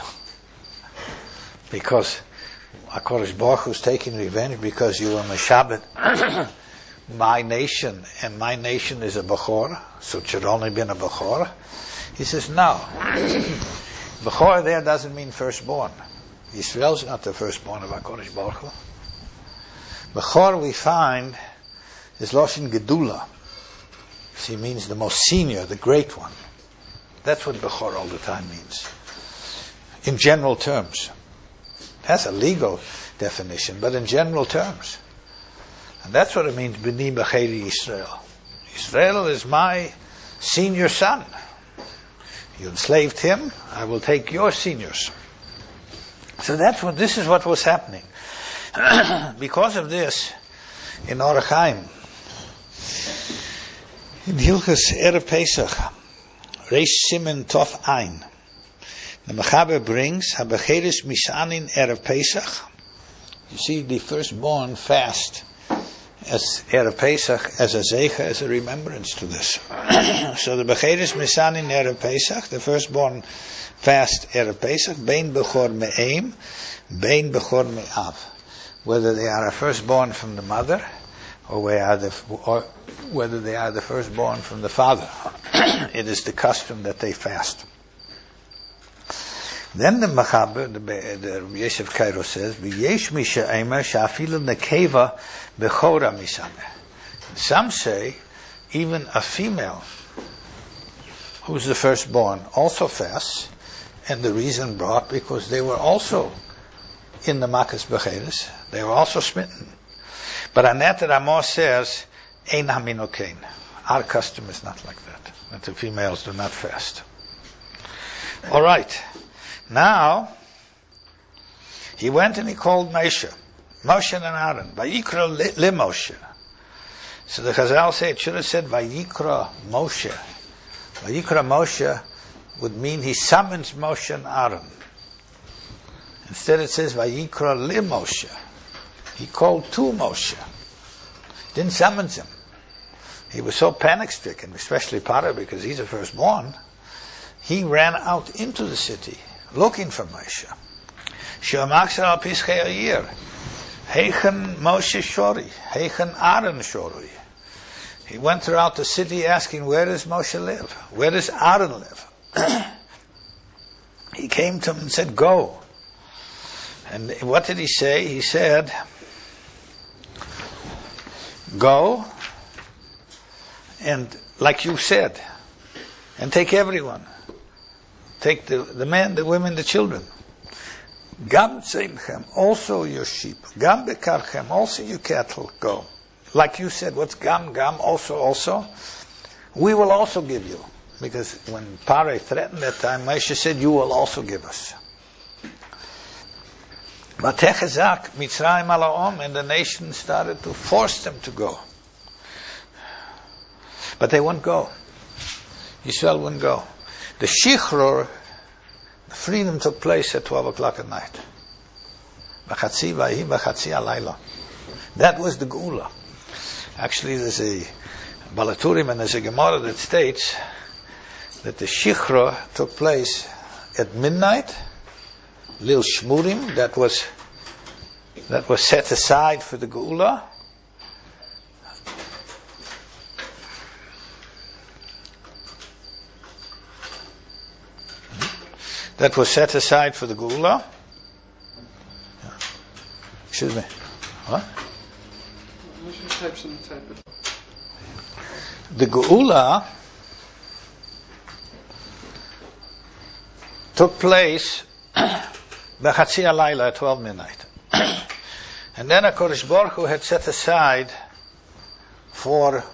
[SPEAKER 2] Because HaKadosh Baruch Hu is taking revenge because you were Meshabbat my nation, and my nation is a Bechor, so it should only been a Bechor. He says, no. Bechor there doesn't mean firstborn. Yisrael is not the firstborn of HaKadosh Baruch Hu. Bechor we find is Loshin Gedula. She means the most senior, the great one. That's what Bechor all the time means. In general terms. That's a legal definition, but in general terms. And that's what it means, B'ni B'cheri Yisrael. Yisrael is my senior son. You enslaved him, I will take your seniors. So this is what was happening. Because of this, in Orach Chaim, in Hilchas Erev Pesach, Reish Simen Tov Ein, the Mechaber brings Habecheres Misanin Erev Pesach. You see, the firstborn fast as Erev Pesach, as a zeicha, as a remembrance to this. So the Becheres Misanin Erev Pesach, the firstborn fast Erev Pesach, Bein Bechor Me'eim, Bein Bechor Me'av. Whether they are a firstborn from the mother, or whether they are the firstborn from the father. It is the custom that they fast. Then the Mechaber, the Yosef Cairo says, "V'yesh misha emer sha'afilu nekeva bechora misane." Some say even a female who's the firstborn also fasts, and the reason brought because they were also in the Makas Becheres, they were also smitten. But Anet Ramah says, "Ein haminokein." Our custom is not like that. That the females do not fast. All right. Now, he went and he called Moshe and Aaron, Vayikra le Moshe. So the Chazal say, it should have said Vayikra Moshe. Vayikra Moshe would mean he summons Moshe and Aaron. Instead it says Vayikra le Moshe. He called to Moshe. Didn't summon him. He was so panic-stricken, especially Paro, because he's the firstborn. He ran out into the city looking for Moshe. She'amaksar al pischei ayir. Heichen Moshe shori. Heichen Aaron shori. He went throughout the city asking, where does Moshe live? Where does Aaron live? He came to him and said, go. And what did he say? He said, go, and like you said, and take everyone. Take the men, the women, the children. Gam tzimchem, also your sheep. Gam bekarchem, also your cattle, go. Like you said, what's gam, also? We will also give you. Because when Paro threatened that time, Moshe said, you will also give us. Vatechezak Mitzrayim alaom, and the nation started to force them to go. But they wouldn't go. Yisrael wouldn't go. The Shichror, the freedom took place at 12 o'clock at night. B'chatzi vayhi b'chatzi alayla. That was the Geula. Actually, there's a Balaturim and there's a Gemara that states that the Shichror took place at midnight. Lil Shmurim, that was set aside for the Geula. That was set aside for the Geula. Excuse me. What? The Geula took place B'chatzi alayla at 12 midnight. And then HaKadosh Baruch Hu had set aside for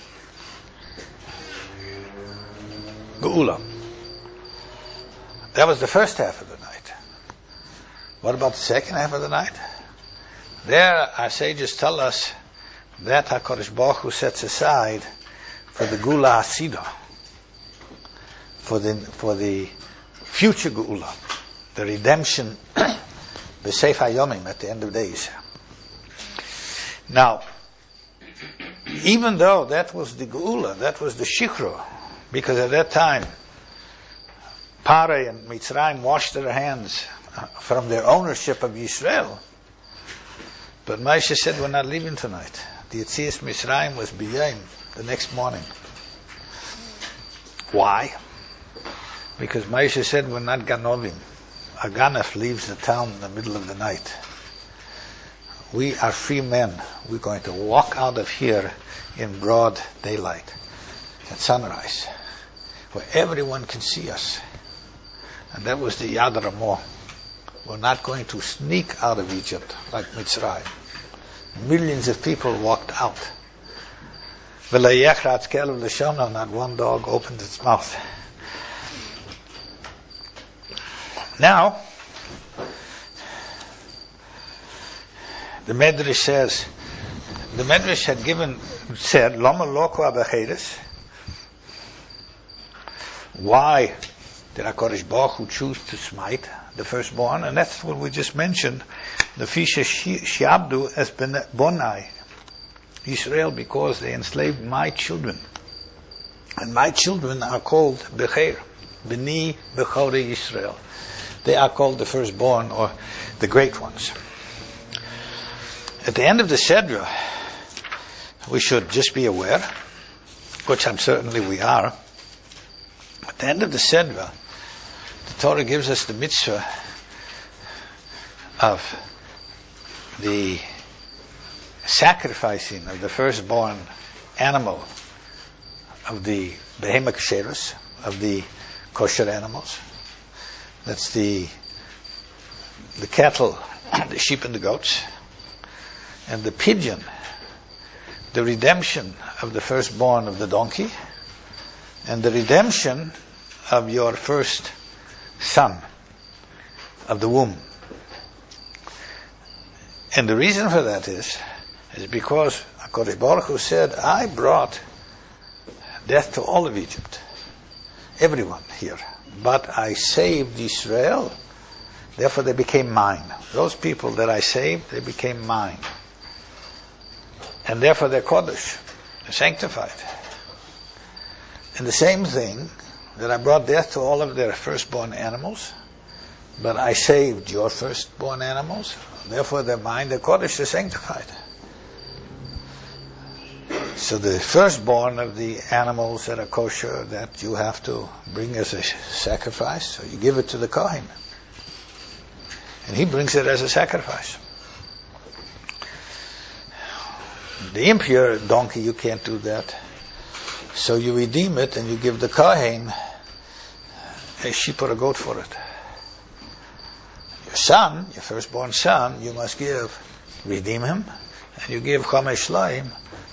[SPEAKER 2] Geula. That was the first half of the night. What about the second half of the night? There, our sages tell us that HaKadosh Baruch Hu sets aside for the Geula Hasidah, for the future Geula, the redemption, the Seif HaYomim at the end of days. Now, even though that was the Geula, that was the Shichror, because at that time, Paro and Mitzrayim washed their hands from their ownership of Yisrael. But Moshe said, we're not leaving tonight. The Yetzias Mitzrayim was b'yom, the next morning. Why? Because Moshe said, we're not ganovim. A ganef leaves the town in the middle of the night. We are free men. We're going to walk out of here in broad daylight, at sunrise, where everyone can see us. And that was the Yad Ramah. We're not going to sneak out of Egypt like Mitzrayim. Millions of people walked out. Not one dog opened its mouth. Now, the Medrash says, the Medrash had said, Lama Loko Abacheres. Why did HaKadosh Baruch Hu choose to smite the firstborn? And that's what we just mentioned. The Fisha Shiabdu as Bonai Israel, because they enslaved my children. And my children are called Becher, Beni Bechore Israel. They are called the firstborn, or the great ones. At the end of the Sedra, we should just be aware, which I'm certainly we are. At the end of the Sedra, the Torah gives us the mitzvah of the sacrificing of the firstborn animal of the behema kasherus, of the kosher animals. That's the cattle, the sheep and the goats. And the pigeon, the redemption of the firstborn of the donkey, and the redemption of your first son, of the womb. And the reason for that is because HaKadosh Baruch Hu said, I brought death to all of Egypt, everyone here, but I saved Israel, therefore they became mine. Those people that I saved, they became mine. And therefore they're Kodesh, they're sanctified. And the same thing, that I brought death to all of their firstborn animals, but I saved your firstborn animals, therefore they're mine, they're Kodesh, they're sanctified. So the firstborn of the animals that are kosher, that you have to bring as a sacrifice, so you give it to the Kohen. And he brings it as a sacrifice. The impure donkey, you can't do that. So you redeem it and you give the Kohen a sheep or a goat for it. Your son, your firstborn son, you must redeem him, and you give Chomesh Shloim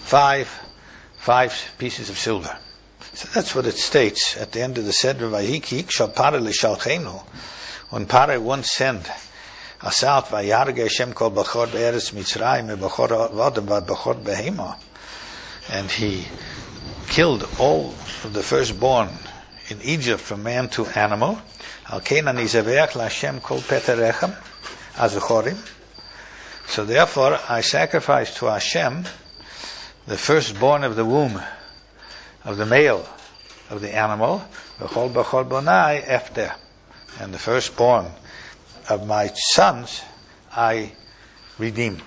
[SPEAKER 2] five pieces of silver. So that's what it states at the end of the Seder Vayiki, Kshal Parah L'Shalchenu, when Parah once sent us out, Vayarge Hashem Kol Bachor Be'eretz Mitzrayim, Bachor Vodem Vad Bachor Behema, and he killed all of the firstborn in Egypt from man to animal. Al Kenan Izaveach LaHashem Kol Peterechem Azuchorim. So therefore I sacrifice to Hashem the firstborn of the womb, of the male of the animal, B'chol B'chol Bonai Efter, and the firstborn of my sons I redeem.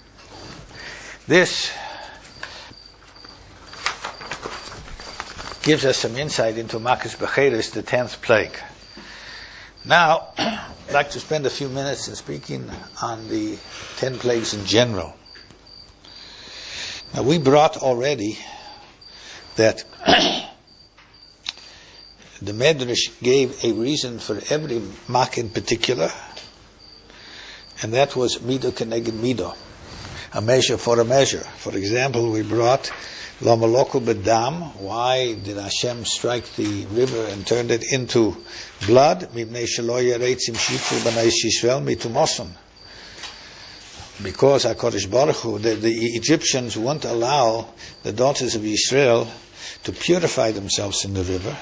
[SPEAKER 2] This gives us some insight into Makas Becheres, the 10th plague. Now, I'd like to spend a few minutes in speaking on the 10 plagues in general. Now, we brought already that the Medrash gave a reason for every mak in particular, and that was mido keneged mido, a measure for a measure. For example, we brought Lama Loko Bedam. Why did Hashem strike the river and turn it into blood? Mipnei shelo yereitzim shifru b'nai Yisrael mitumoson. Because HaKadosh Baruch Hu, the Egyptians won't allow the daughters of Israel to purify themselves in the river,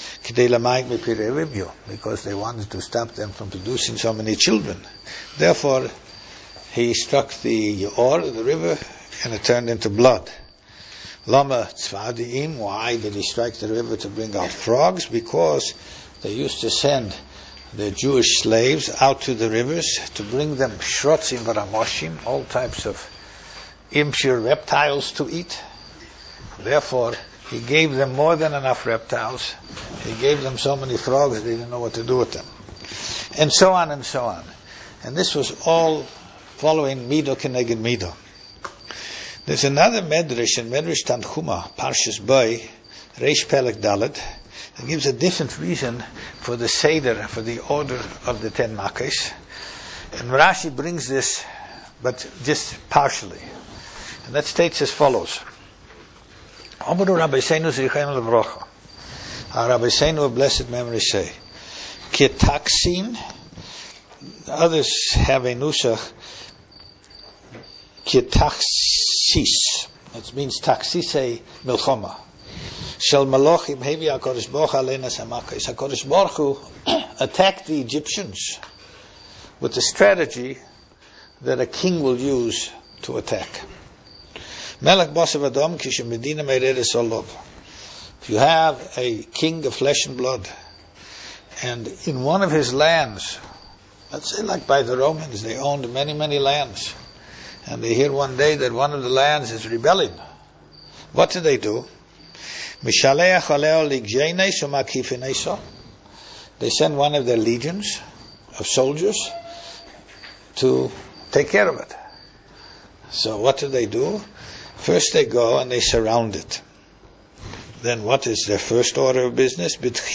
[SPEAKER 2] because they wanted to stop them from producing so many children. Therefore, he struck the Yor, the river, and it turned into blood. Lama Tzvadiim, why did he strike the river to bring out frogs? Because they used to send the Jewish slaves out to the rivers to bring them shrotzim v'ramoshim, all types of impure reptiles to eat. Therefore, he gave them more than enough reptiles. He gave them so many frogs they didn't know what to do with them. And so on and so on. And this was all following Mido Keneged Mido. There's another Medrash in Medrash Tanchuma, Parshas Boi, Reish Pelek Dalet, that gives a different reason for the Seder, for the order of the 10 Makkos. And Rashi brings this, but just partially. And that states as follows. Amru Rabbeinu Zrichaim Levrocha. Our Rabbeinu of blessed memory say, Ketaksin, others have a nusach, Ketaksis. That means taksise milchoma. Shel Malochim hevi HaKadosh Baruch Hu alenas hamakos. HaKadosh Baruch Hu attacked the Egyptians with the strategy that a king will use to attack. Melech Basav Adam Kishem Medina Meiredes Olov. If you have a king of flesh and blood, and in one of his lands, let's say like by the Romans, they owned many, many lands, and they hear one day that one of the lands is rebelling. What do? They send one of their legions of soldiers to take care of it. So what do? First they go and they surround it. Then what is their first order of business?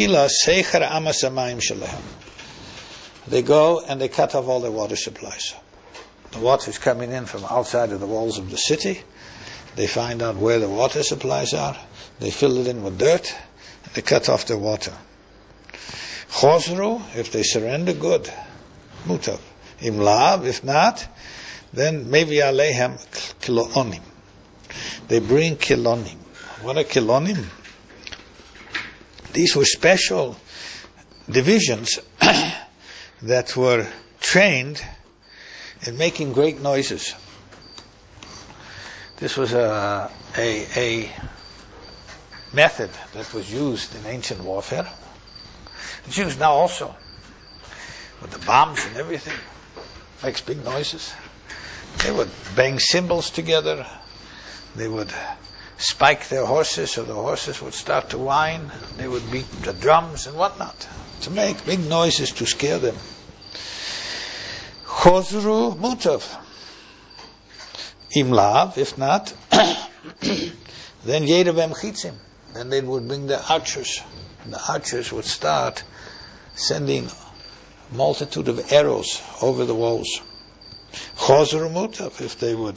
[SPEAKER 2] They go and they cut off all their water supplies. The water is coming in from outside of the walls of the city. They find out where the water supplies are. They fill it in with dirt. And they cut off the water. Chosru, if they surrender, good. mutav. Im lav, if not, then maybe alehem kilonim. They bring kilonim. What are kilonim? These were special divisions that were trained in making great noises. This was a method that was used in ancient warfare. It's used now also with the bombs and everything. Makes big noises. They would bang cymbals together. They would spike their horses, so the horses would start to whine. They would beat the drums and whatnot to make big noises to scare them. Chozru mutav. Im lav, if not, then yedavem chitzim. Then they would bring the archers. And the archers would start sending multitude of arrows over the walls. Chozru mutav, if they would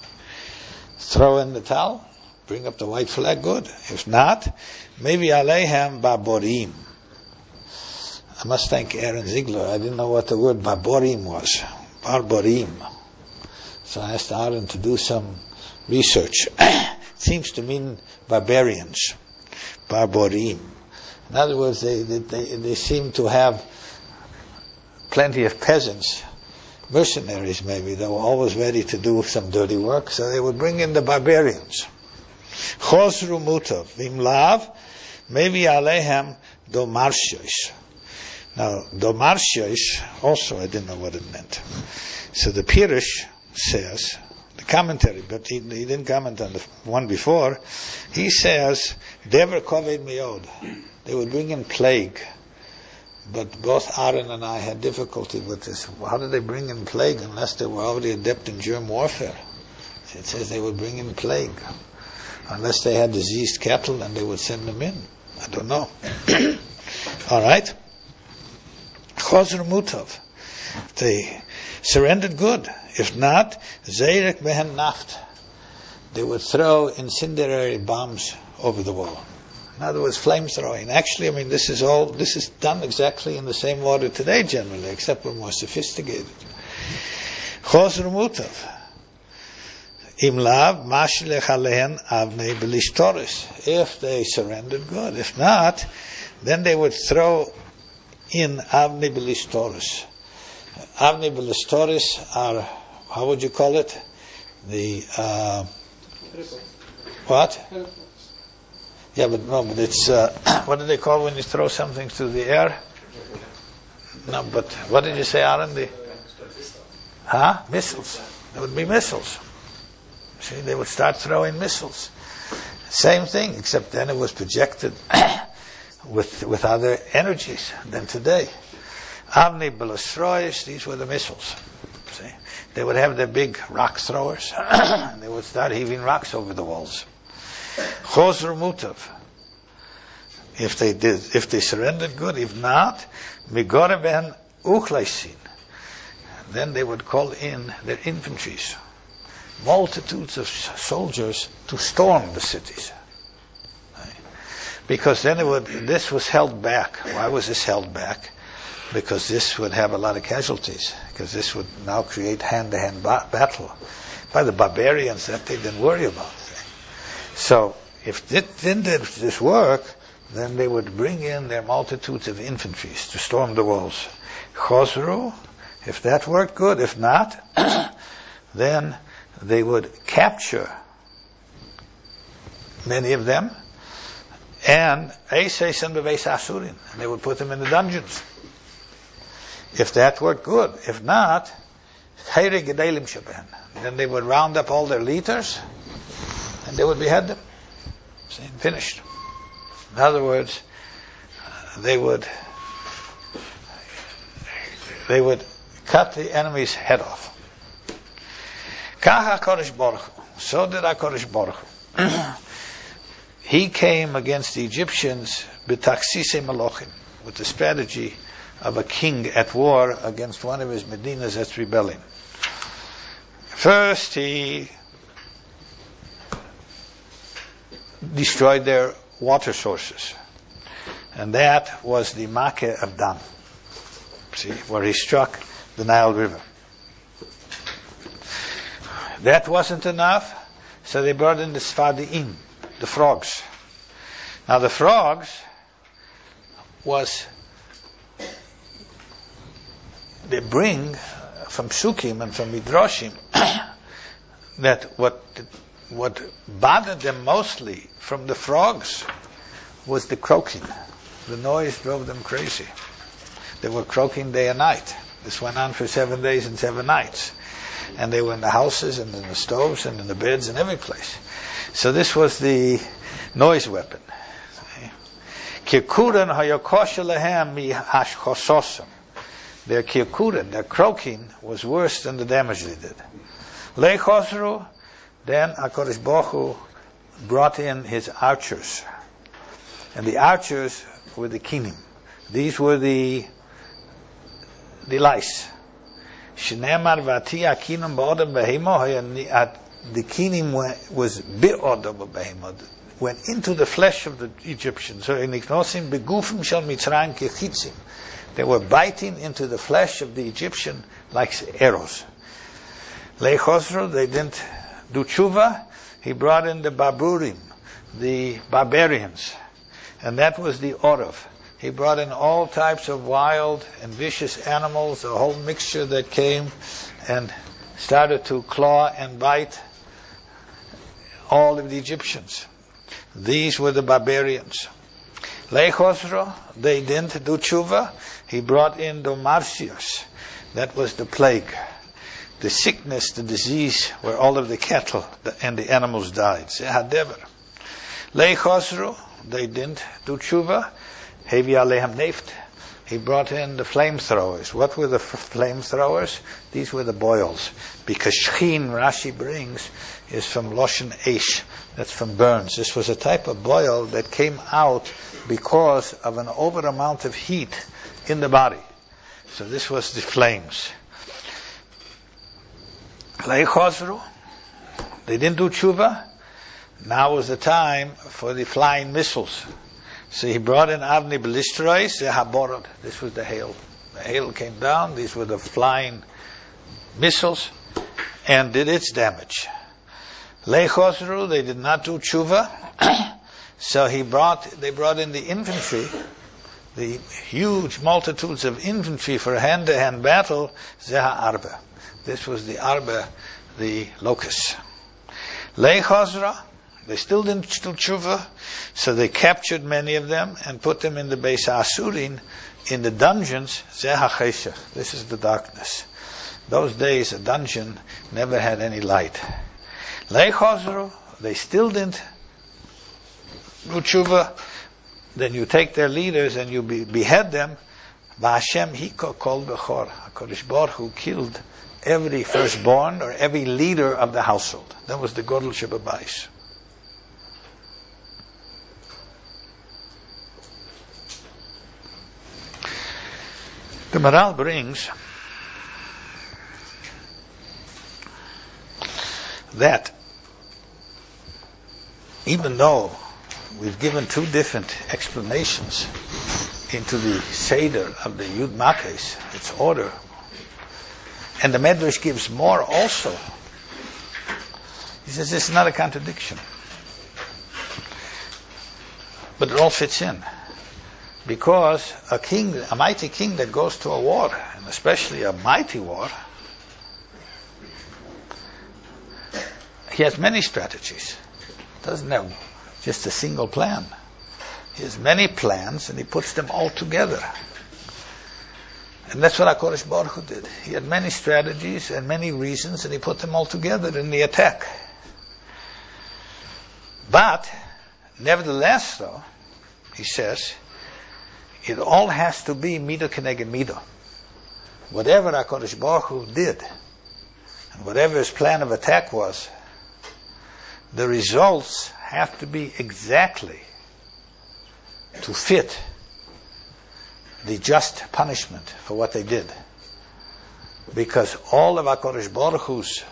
[SPEAKER 2] throw in the towel, bring up the white flag, good. If not, maybe alehem baborim. I must thank Aaron Ziegler. I didn't know what the word baborim was. Barbarim. So I asked Aaron to do some research. It seems to mean barbarians. Barbarim. In other words, they seem to have plenty of peasants, mercenaries maybe. They were always ready to do some dirty work, so they would bring in the barbarians. Chozru mutav, vim lav, maybe alehem domarshois. Now, domarshois, also I didn't know what it meant. So the Pirush says, the commentary, but he didn't comment on the one before, he says, Dever koved meod. They would bring in plague. But both Aaron and I had difficulty with this. How did they bring in plague unless they were already adept in germ warfare? It says they would bring in plague. Unless they had diseased cattle and they would send them in. I don't know. All right. Chozr mutav. They surrendered, good. If not, zeirek behen naft. They would throw incendiary bombs over the wall. In other words, flame throwing. Actually, I mean, this is done exactly in the same order today generally, except we're more sophisticated. Chozr mutav. Im lav mashlech alehen avnei belishtoris. If they surrendered, good. If not, then they would throw in avnei belishtoris. Avnei belishtoris are, how would you call it? The what? Yeah, but it's what do they call when you throw something through the air? No, but what did you say, Aaron? Missiles. There would be missiles. See, they would start throwing missiles. Same thing, except then it was projected with other energies than today. Avnei belishtoris, these were the missiles. See, they would have their big rock throwers, and they would start heaving rocks over the walls. Chozr mutav. If they surrendered, good. If not, migore ben uchleisin. Then they would call in their infantries, multitudes of soldiers to storm the cities. Because then this was held back. Why was this held back? Because this would have a lot of casualties. Because this would now create hand-to-hand battle by the barbarians that they didn't worry about. So, if it didn't this work, then they would bring in their multitudes of infantries to storm the walls. Chozru, if that worked, good. If not, then they would capture many of them, and they would put them in the dungeons. If that worked, good. If not, then they would round up all their leaders and they would behead them. See, finished. In other words, they would cut the enemy's head off. So did HaKadosh Baruch Hu. He came against the Egyptians b'taksisei malochim, with the strategy of a king at war against one of his medinas that's rebelling. First, he destroyed their water sources, and that was the Makeh of Dan. See, where he struck the Nile River. That wasn't enough, so they brought in the Sfadi'im, the frogs. Now the frogs they bring from Psukim and from Midrashim that what bothered them mostly from the frogs was the croaking. The noise drove them crazy. They were croaking day and night. This went on for 7 days and 7 nights. And they were in the houses and in the stoves and in the beds and every place. So this was the noise weapon. Kirkuren hayakosha lehem mi hashchososam. Their kirkuren, their croaking, was worse than the damage they did. Leichosru, then HaKadosh Baruch Hu brought in his archers. And the archers were the kinim. These were the lice. Shneimar vati akinum ba'odam behemo. The kinim was bi'odam behemo, went into the flesh of the Egyptians. So in iknosim begufim shel mitzrayim kechitzim. They were biting into the flesh of the Egyptian like arrows. Leichosru, they didn't do tshuva. He brought in the Baburim, the barbarians. And that was the Orav. He brought in all types of wild and vicious animals, a whole mixture that came and started to claw and bite all of the Egyptians. These were the barbarians. Leichosro, they didn't do tshuva. He brought in the Marsios. That was the plague. The sickness, the disease, where all of the cattle and the animals died. Zehadever. Leichosro, they didn't do tshuva. Hevi alehem neft. He brought in the flamethrowers. What were the flamethrowers? These were the boils. Because shchin, Rashi brings, is from Loshen Eish. That's from burns. This was a type of boil that came out because of an over amount of heat in the body. So this was the flames. Leichosru, they didn't do tshuva. Now was the time for the flying missiles. So he brought in Avni Belisterois, the Haborod. This was the hail. The hail came down. These were the flying missiles and did its damage. Leichosru, they did not do tshuva. So they brought in the infantry, the huge multitudes of infantry for hand-to-hand battle, Zeha Arba. This was the Arba, the locusts. Leichosra, they still didn't do tshuva, so they captured many of them and put them in the Beis Asurin, in the dungeons, Zeha Cheshach. This is the darkness. Those days, a dungeon never had any light. Leichosru, they still didn't do tshuva. Then you take their leaders and you behead them. Ba'Hashem hiko kol bechor. HaKadosh Baruch Hu killed every firstborn or every leader of the household. That was the Godel Shebabais. The Maral brings that even though we've given two different explanations into the Seder of the Yud Makes, its order, and the Medrash gives more also, he says this is not a contradiction. But it all fits in. Because a mighty king that goes to a war, and especially a mighty war, he has many strategies. Doesn't have just a single plan. He has many plans and he puts them all together. And that's what HaKadosh Baruch Hu did. He had many strategies and many reasons and he put them all together in the attack. But, nevertheless though, he says, it all has to be midah keneged midah. Whatever HaKadosh Baruch Hu did, and whatever his plan of attack was, the results have to be exactly to fit the just punishment for what they did. Because all of HaKadosh Baruch Hu's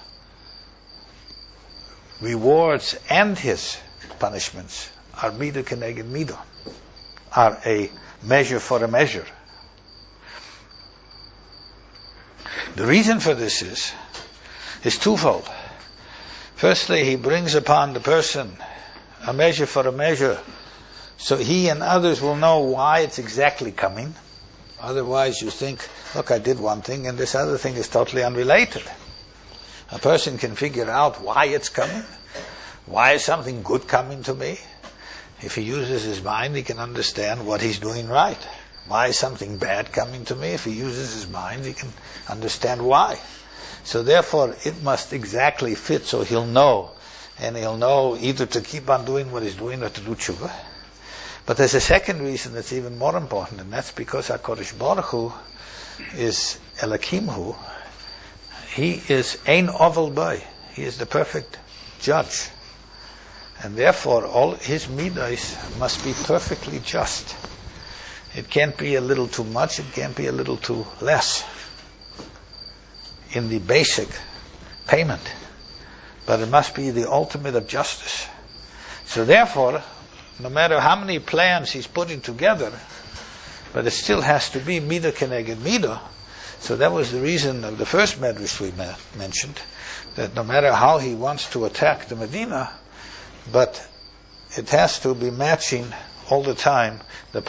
[SPEAKER 2] rewards and his punishments are midah keneged midah, are a measure for a measure. The reason for this is twofold. Firstly, he brings upon the person a measure for a measure, so he and others will know why it's exactly coming. Otherwise you think, look, I did one thing and this other thing is totally unrelated. A person can figure out why it's coming. Why is something good coming to me? If he uses his mind, he can understand what he's doing right. Why is something bad coming to me? If he uses his mind, he can understand why. So therefore, it must exactly fit, so he'll know. And he'll know either to keep on doing what he's doing or to do tshuva. But there's a second reason that's even more important, and that's because HaKadosh Baruch Hu is Elokim Hu. He is Ein Ovel Bay. He is the perfect judge. And therefore, all his midos must be perfectly just. It can't be a little too much, it can't be a little too less in the basic payment. But it must be the ultimate of justice. So therefore, no matter how many plans he's putting together, but it still has to be midah keneged midah. So that was the reason of the first medrash we mentioned, that no matter how he wants to attack the Medina, but it has to be matching all the time the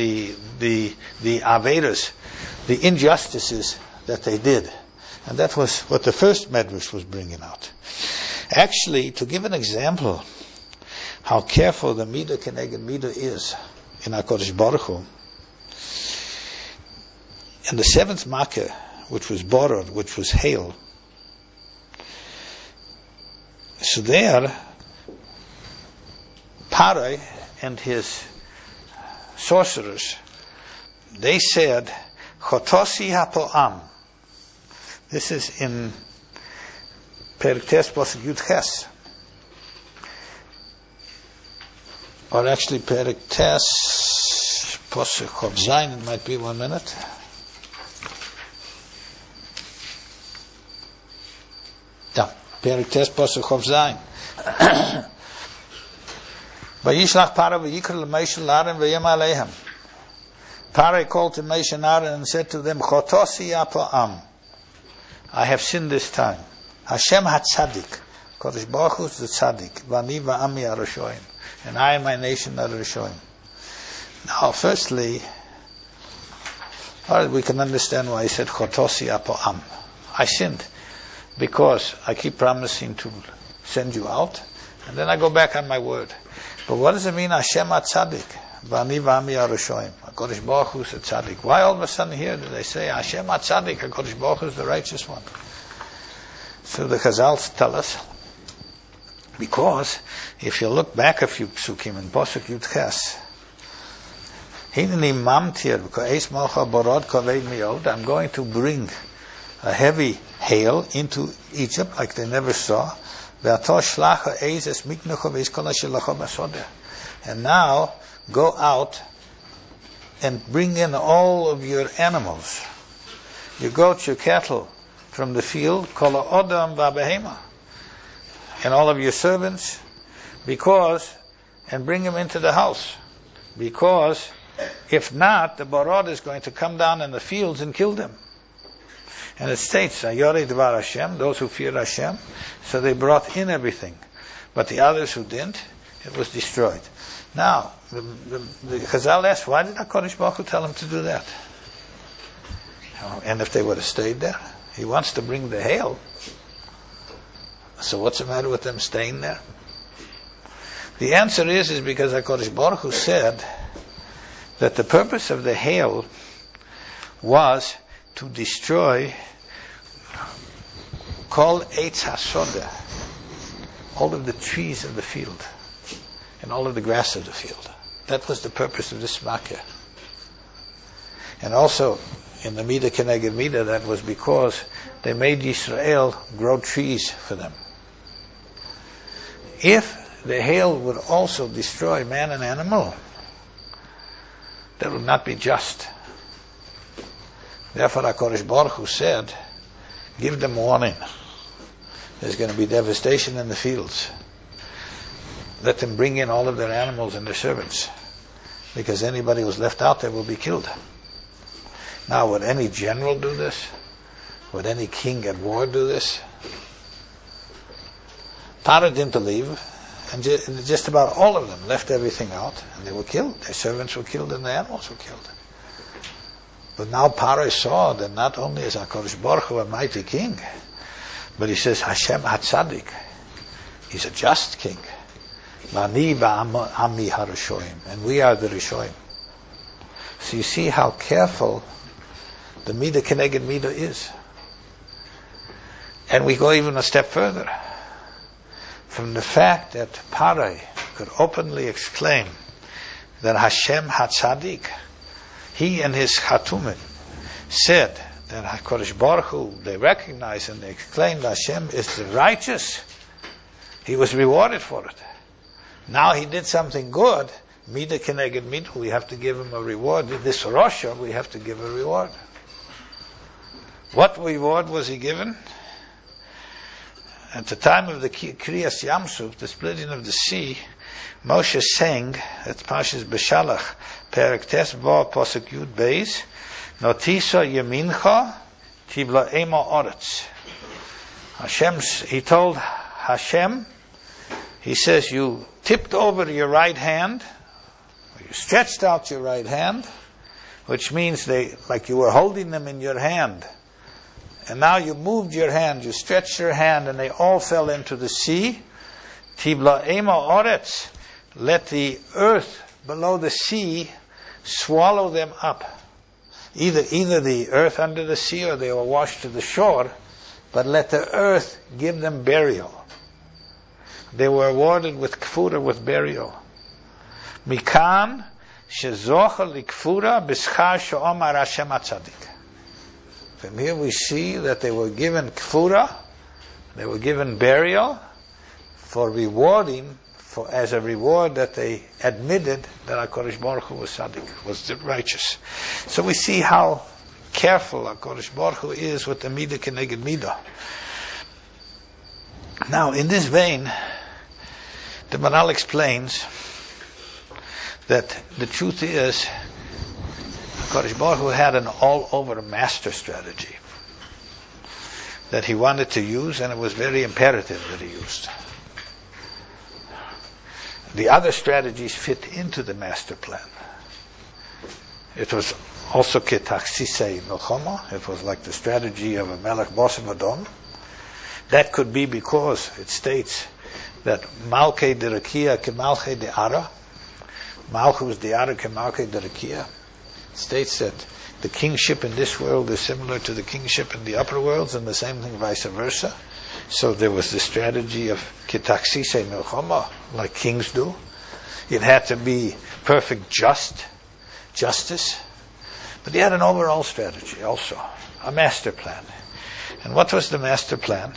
[SPEAKER 2] averos, the injustices that they did. And that was what the first medrash was bringing out. Actually, to give an example how careful the midah keneged midah is in HaKadosh Baruch Hu, in the seventh makkah, which was borod, which was hail, so there Parai and his sorcerers, they said, Chotosi hapo'am. This is in Perek Tes Pasuk Yud Ches. Or actually Perek Tes Pasuk Chav Zayin, it might be 1 minute. Yeah, Perek Tes Pasuk Chav Zayin. Vayishlach Parai v'yikra l'Moshe l'Aaron v'yem aleihem. Parai called to Moshe and Aaron and said to them, Chotosi hapo'am. I have sinned this time. Hashem HaTzadik. Kodesh Baruch Hu is the Tzadik. V'ani v'ami HaRashoim. And I and my nation are Rashoim. Now, firstly, we can understand why he said Chotosi hapo'am. I sinned because I keep promising to send you out, and then I go back on my word. But what does it mean, Hashem HaTzadik? V'ani v'ami HaRashoim. HaKadosh Baruch Hu is the Tzadik. Why all of a sudden here do they say Hashem HaTzadik, HaKadosh Baruch Hu is the righteous one? So the Chazals tell us, because if you look back a few psukim in Pasuk Yud Ches, Hineni mamtir v'ko'eis malcha borod kaved miod, I'm going to bring a heavy hail into Egypt like they never saw. And now go out and bring in all of your animals, your goats, your cattle from the field, kol ha'odam v'abehema, and all of your servants, and bring them into the house, because if not, the borod is going to come down in the fields and kill them. And it states, Ayori Dvar Hashem, those who fear Hashem, so they brought in everything. But the others who didn't, it was destroyed. Now, the Chazal asked, why did HaKadosh Baruch Hu tell him to do that? And if they would have stayed there? He wants to bring the hail. So what's the matter with them staying there? The answer is because HaKadosh Baruch Hu said that the purpose of the hail was to destroy Kol Eitz HaSodah, all of the trees of the field and all of the grass of the field. That was the purpose of this makkah. And also in the midah keneged midah, that was because they made Yisrael grow trees for them. If the hail would also destroy man and animal, that would not be just. Therefore HaKadosh Baruch Hu said, give them warning. There's going to be devastation in the fields. Let them bring in all of their animals and their servants, because anybody who's left out there will be killed. Now, would any general do this? Would any king at war do this? Paro didn't believe, and just about all of them left everything out, and they were killed. Their servants were killed, and the animals were killed. But now Paro saw that not only is HaKadosh Baruch Hu a mighty king, but he says Hashem HaTzadik. He's a just king. V'ani ba'ami harashoim, and we are the Rishoim. So you see how careful the Midah Keneged Midah is. And we go even a step further. From the fact that Paro could openly exclaim that Hashem HaTzadik, he and his Chatumim said that HaKadosh Baruch Hu, they recognized and they exclaimed Hashem is the righteous, he was rewarded for it. Now he did something good, Midah Keneged Midah, we have to give him a reward. This Rosha, we have to give a reward. What reward was he given? At the time of the Kriyas Yamsuf, the splitting of the sea, Moshe sang, that's Parshas Beshalach, Perek Tes Bo Posuk Yud Beis, Notisa Yemincha Tibla Emo Oretz. He told Hashem, he says, you tipped over your right hand, or you stretched out your right hand, which means like you were holding them in your hand. And now you moved your hand, you stretched your hand, and they all fell into the sea. Tibla ema oretz, let the earth below the sea swallow them up. Either the earth under the sea or they were washed to the shore, but let the earth give them burial. They were awarded with kfura, with burial. Mikan shezocha likfura b'schar she'omar Hashem HaTzadik. From here we see that they were given kfura, they were given burial for rewarding, as a reward that they admitted that HaKadosh Baruch Hu was tzaddik, was righteous. So we see how careful HaKadosh Baruch Hu is with the Midah Keneged Midah. Now, in this vein, the Maharal explains that the truth is HaKadosh Baruch Hu had an all-over master strategy that he wanted to use, and it was very imperative that he used. The other strategies fit into the master plan. It was also ketaksisei milchama. It was like the strategy of a melech bosim adom. That could be because it states that malkei de rakia ke malkei de ara. Malchus de ara ke malkei de rakia. States that the kingship in this world is similar to the kingship in the upper worlds, and the same thing vice versa. So there was the strategy of kitaksisei milchama, like kings do. It had to be perfect justice. But he had an overall strategy also, a master plan. And what was the master plan?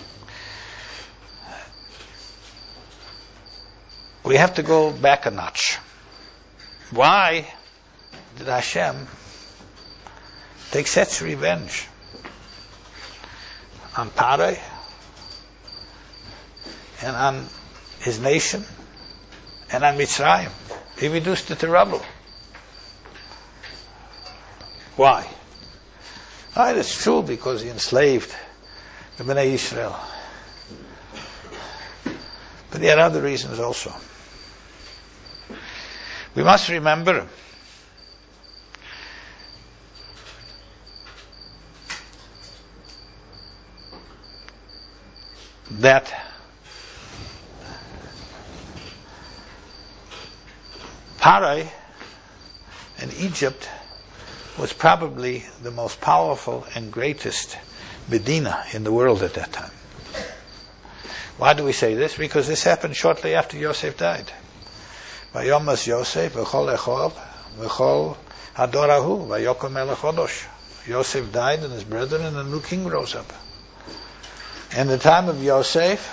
[SPEAKER 2] We have to go back a notch. Why did Hashem take such revenge on Paro and on his nation and on Mitzrayim? He reduced it to rubble. Why? It's true because he enslaved the Bnei Yisrael. But there are other reasons also. We must remember that Paro in Egypt was probably the most powerful and greatest Medina in the world at that time. Why do we say this? Because this happened shortly after Yosef died. Vayomas Yosef v'chol echov v'chol hadorahu vayokom melech chodosh. Yosef died and his brethren, and a new king rose up. In the time of Yosef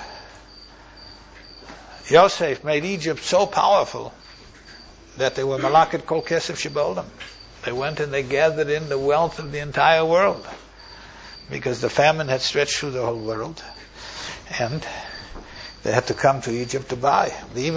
[SPEAKER 2] made Egypt so powerful that they were malaket kol kesef shebaolam. They went and they gathered in the wealth of the entire world, because the famine had stretched through the whole world, and they had to come to Egypt to buy.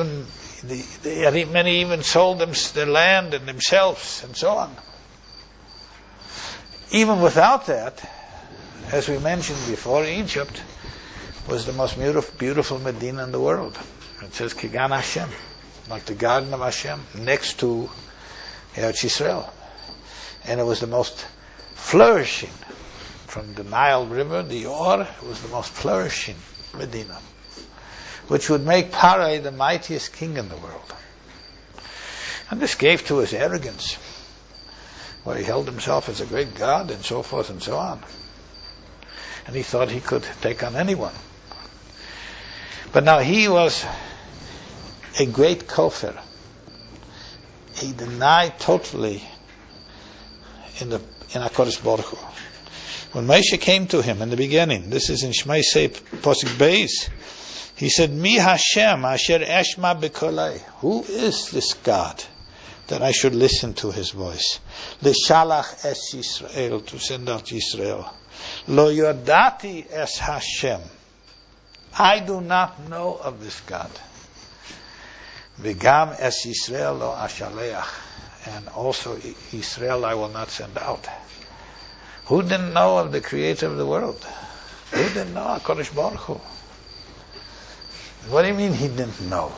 [SPEAKER 2] Many even sold them their land and themselves and so on. Even without that, as we mentioned before, Egypt was the most beautiful Medina in the world. It says Kigan Hashem, like the Garden of Hashem, next to Eretz Yisrael. And it was the most flourishing, from the Nile River, the Or, it was the most flourishing Medina, which would make Parai the mightiest king in the world. And this gave to his arrogance, where he held himself as a great god and so forth and so on. And he thought he could take on anyone. But now he was a great kofir. He denied totally in HaKadosh Baruch Hu. When Moshe came to him in the beginning, this is in Shmei Sei Posuk Beis, he said, Mi Hashem asher eshma b'kolei. Who is this God that I should listen to his voice? L'shalach es Yisrael, to send out Yisrael. Lo yodati es Hashem. I do not know of this God. V'gam es Yisrael lo ashaleach. And also Israel I will not send out. Who didn't know of the creator of the world? Who didn't know HaKadosh Baruch Hu? What do you mean he didn't know?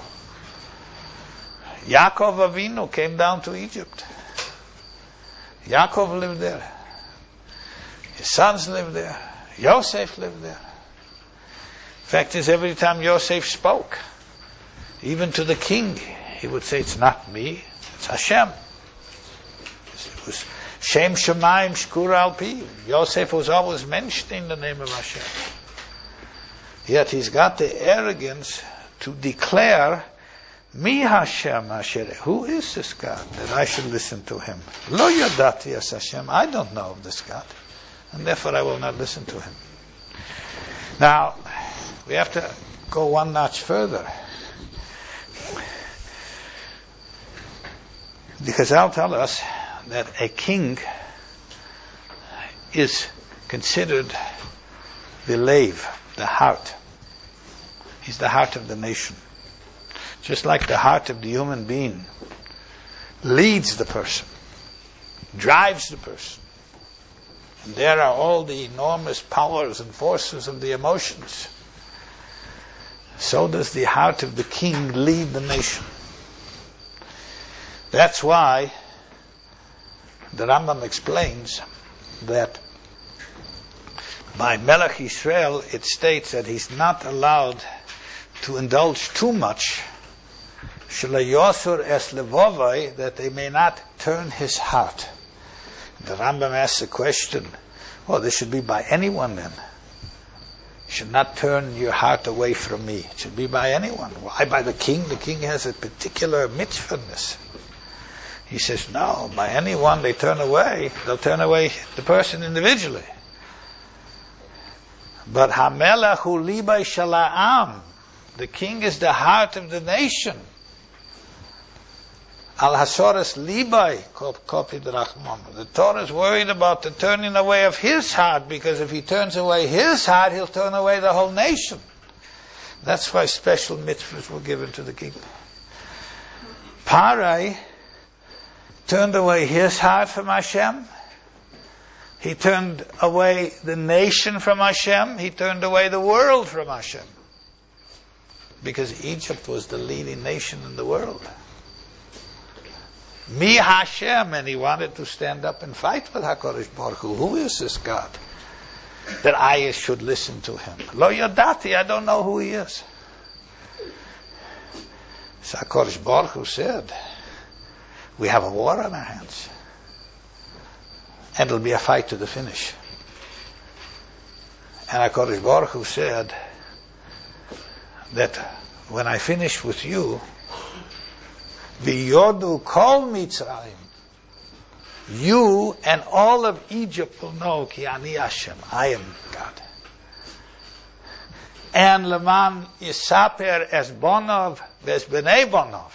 [SPEAKER 2] Yaakov Avinu came down to Egypt. Yaakov lived there. His sons lived there. Yosef lived there. Fact is, every time Yosef spoke, even to the king, he would say, it's not me, it's Hashem. It was Shem Shemaim Shkur Al Pi. Yosef was always mentioning the name of Hashem. Yet he's got the arrogance to declare, Mi Hashem Asher. Who is this God that I should listen to him? Lo Yadati as Hashem. I don't know of this God, and therefore I will not listen to him. Now, we have to go one notch further. Because I'll tell us that a king is considered the lave, the heart. He's the heart of the nation. Just like the heart of the human being leads the person, drives the person. And there are all the enormous powers and forces of the emotions. So does the heart of the king lead the nation. That's why the Rambam explains that by Melech Yisrael it states that he's not allowed to indulge too much, Shelo es levovai, that they may not turn his heart. The Rambam asks the question, well, this should be by anyone then. You should not turn your heart away from me. It should be by anyone. Why by the king? The king has a particular mitzvahness. He says, no, by anyone they turn away, they'll turn away the person individually. But HaMelech hu libay shel ha'am, the king is the heart of the nation. Al hasoras libay kopid rachmon. The Torah is worried about the turning away of his heart, because if he turns away his heart, he'll turn away the whole nation. That's why special mitzvahs were given to the king. Parai turned away his heart from Hashem. He turned away the nation from Hashem. He turned away the world from Hashem. Because Egypt was the leading nation in the world. Mi Hashem, and he wanted to stand up and fight with HaKadosh Baruch Hu. Who is this God that I should listen to him? Lo Yadati, I don't know who he is. So HaKadosh Baruch Hu said, we have a war on our hands. And it'll be a fight to the finish. And HaKadosh Baruch Hu said that when I finish with you, V'yodu kol Mitzrayim, you and all of Egypt will know ki ani Hashem, I am God. And leman yisaper es bonov ves b'nei bonov,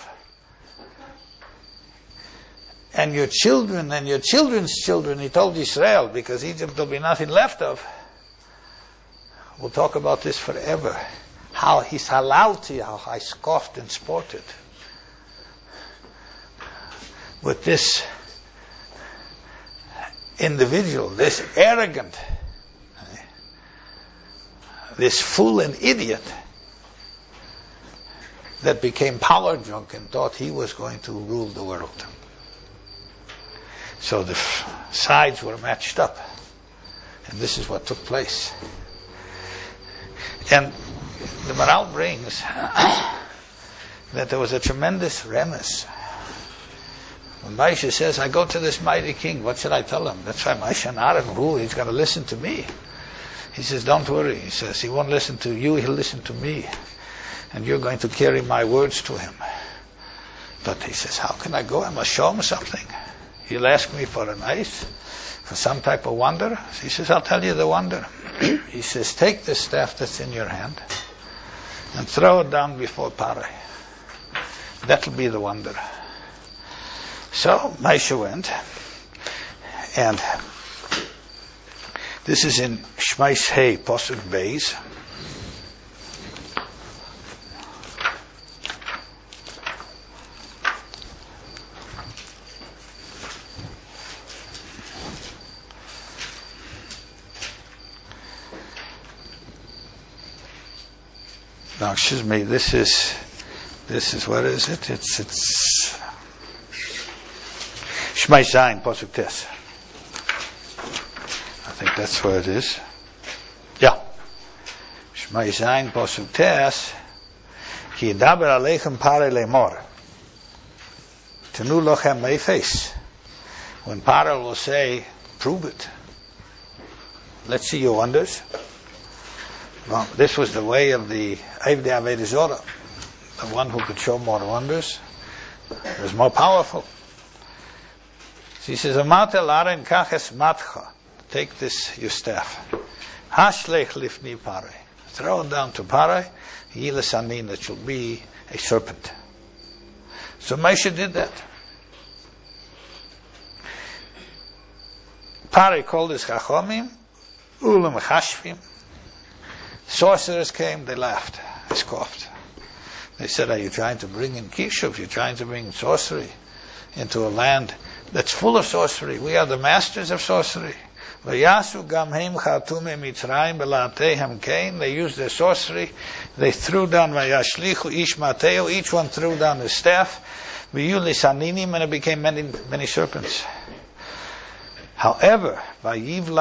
[SPEAKER 2] and your children and your children's children, he told Israel, because Egypt will be nothing left of. We'll talk about this forever. How he's halalti, how I scoffed and sported with this individual, this arrogant this fool and idiot that became power drunk and thought he was going to rule the world. So the sides were matched up. And this is what took place. And the Maharal brings that there was a tremendous remez. When Moshe says, I go to this mighty king, what should I tell him? That's why Moshe and Aaron rule, he's going to listen to me. He says, don't worry. He says, he won't listen to you, he'll listen to me. And you're going to carry my words to him. But he says, how can I go? I must show him something. He'll ask me for an ice, for some type of wonder. He says, I'll tell you the wonder. He says, take the staff that's in your hand and throw it down before Parai. That'll be the wonder. So Moshe went, and this is in Shmais Hey, Posuk Beis. Now, excuse me, this is, what is it? It's Shmai Zayin, Posuk Tes. I think that's where it is. Yeah. Shmai Zayin, Posuk Tes. Ki yidaber aleichem Parai lemor. Tenu lochem meifes. When Parai will say, prove it. Let's see your wonders. Well, this was the way of the Avdei Avodah Zorah. The one who could show more wonders was more powerful. He says, Amate laren kaches matcha. Take this, your staff. Hashlech lifni Parai. Throw it down to Parai. Yilas anin, it shall be a serpent. So Moshe did that. Parai called his chachomim, ulam chashvim. Sorcerers came, they laughed, they scoffed. They said, are you trying to bring in Kishuv? You're trying to bring sorcery into a land that's full of sorcery. We are the masters of sorcery. They used their sorcery. They threw down each one threw down his staff. And it became many serpents. However, but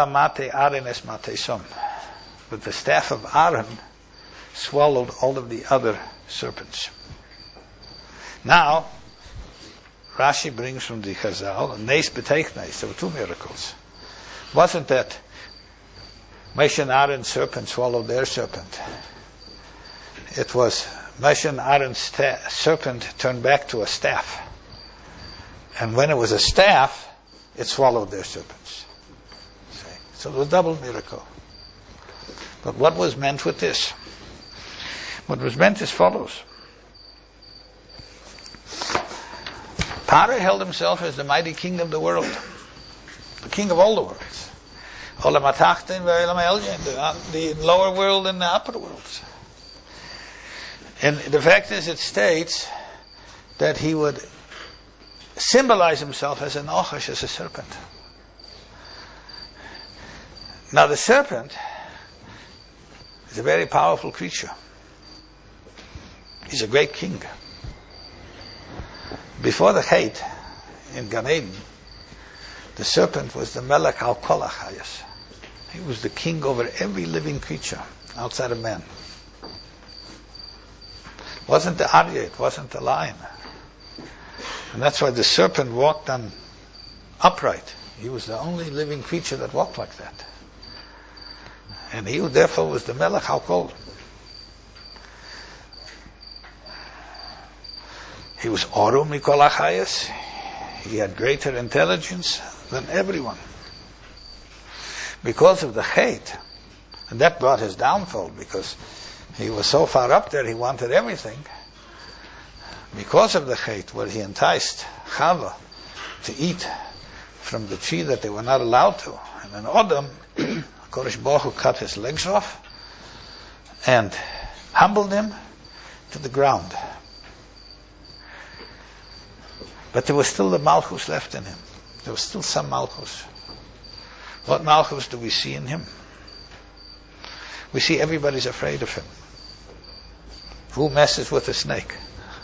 [SPEAKER 2] the staff of Aaron swallowed all of the other serpents. Now, Rashi brings from the Chazal, Nes b'teich nes, there were two miracles. Wasn't that Moshe and Aaron's serpent swallowed their serpent? It was Moshe and Aaron's serpent turned back to a staff. And when it was a staff, it swallowed their serpents. See? So it was a double miracle. But what was meant with this? What was meant is follows. Parai held himself as the mighty king of the world, the king of all the worlds. The lower world and the upper worlds. And the fact is, it states that he would symbolize himself as an ochash, as a serpent. Now the serpent is a very powerful creature. He's a great king. Before the Chet in Gan Eden, the serpent was the Melech al Kol HaChayos. He was the king over every living creature outside of man. It wasn't the Aryeh, it wasn't the lion. And that's why the serpent walked on upright. He was the only living creature that walked like that. And he therefore was the Melech al Kol. He was Oru Mikol HaChayos. He had greater intelligence than everyone. Because of the hate, and that brought his downfall, because he was so far up there, he wanted everything. Because of the hate, where he enticed Chava to eat from the tree that they were not allowed to. And then Adam, Kodesh Baruch Hu cut his legs off and humbled him to the ground. But there was still the Malchus left in him. There was still some Malchus. What Malchus do we see in him? we see everybody's afraid of him. Who messes with a snake?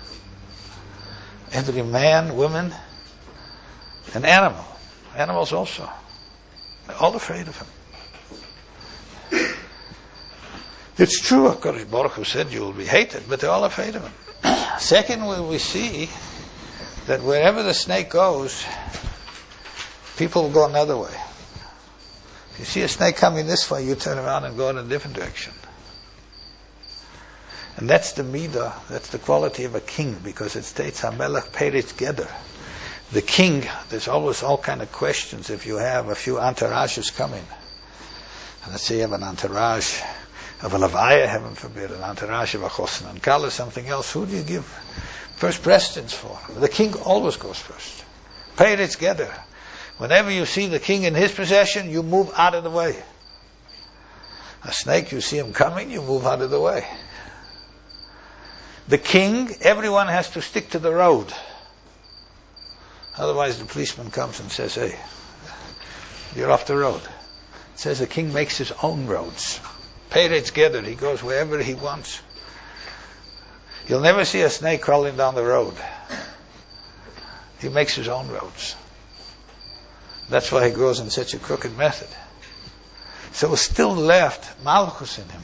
[SPEAKER 2] Every man, woman, and animal. Animals also. They're all afraid of him. It's true, HaKadosh Baruch Hu said you will be hated, but they're all afraid of him. Second, we see that wherever the snake goes, people will go another way. If you see a snake coming this way, you turn around and go in a different direction. And that's the midah, that's the quality of a king, because it states HaMelech Peretz Geder. The king, there's always all kind of questions if you have a few entourages coming. And let's say you have an entourage of a Levaya, heaven forbid, an entourage of a Chosn and Kala, something else. Who do you give first precedence for? The king always goes first. Peretz Geder. Whenever you see the king in his possession, you move out of the way. A snake, you see him coming, you move out of the way. The king, everyone has to stick to the road. Otherwise the policeman comes and says, hey, you're off the road. It says the king makes his own roads. Peretz Geder, he goes wherever he wants. You'll never see a snake crawling down the road. He makes his own roads. That's why he grows in such a crooked method. So it's still left Malchus in him.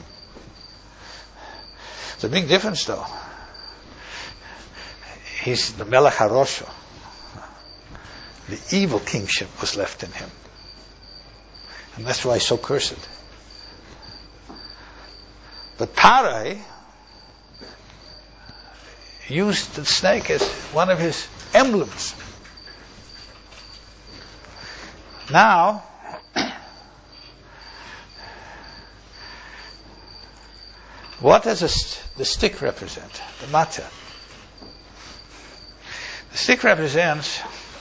[SPEAKER 2] It's a big difference though. He's the Melech HaRosha. The evil kingship was left in him. And that's why he's so cursed. But Parai used the snake as one of his emblems. Now, what does the stick represent? The matzah. The stick represents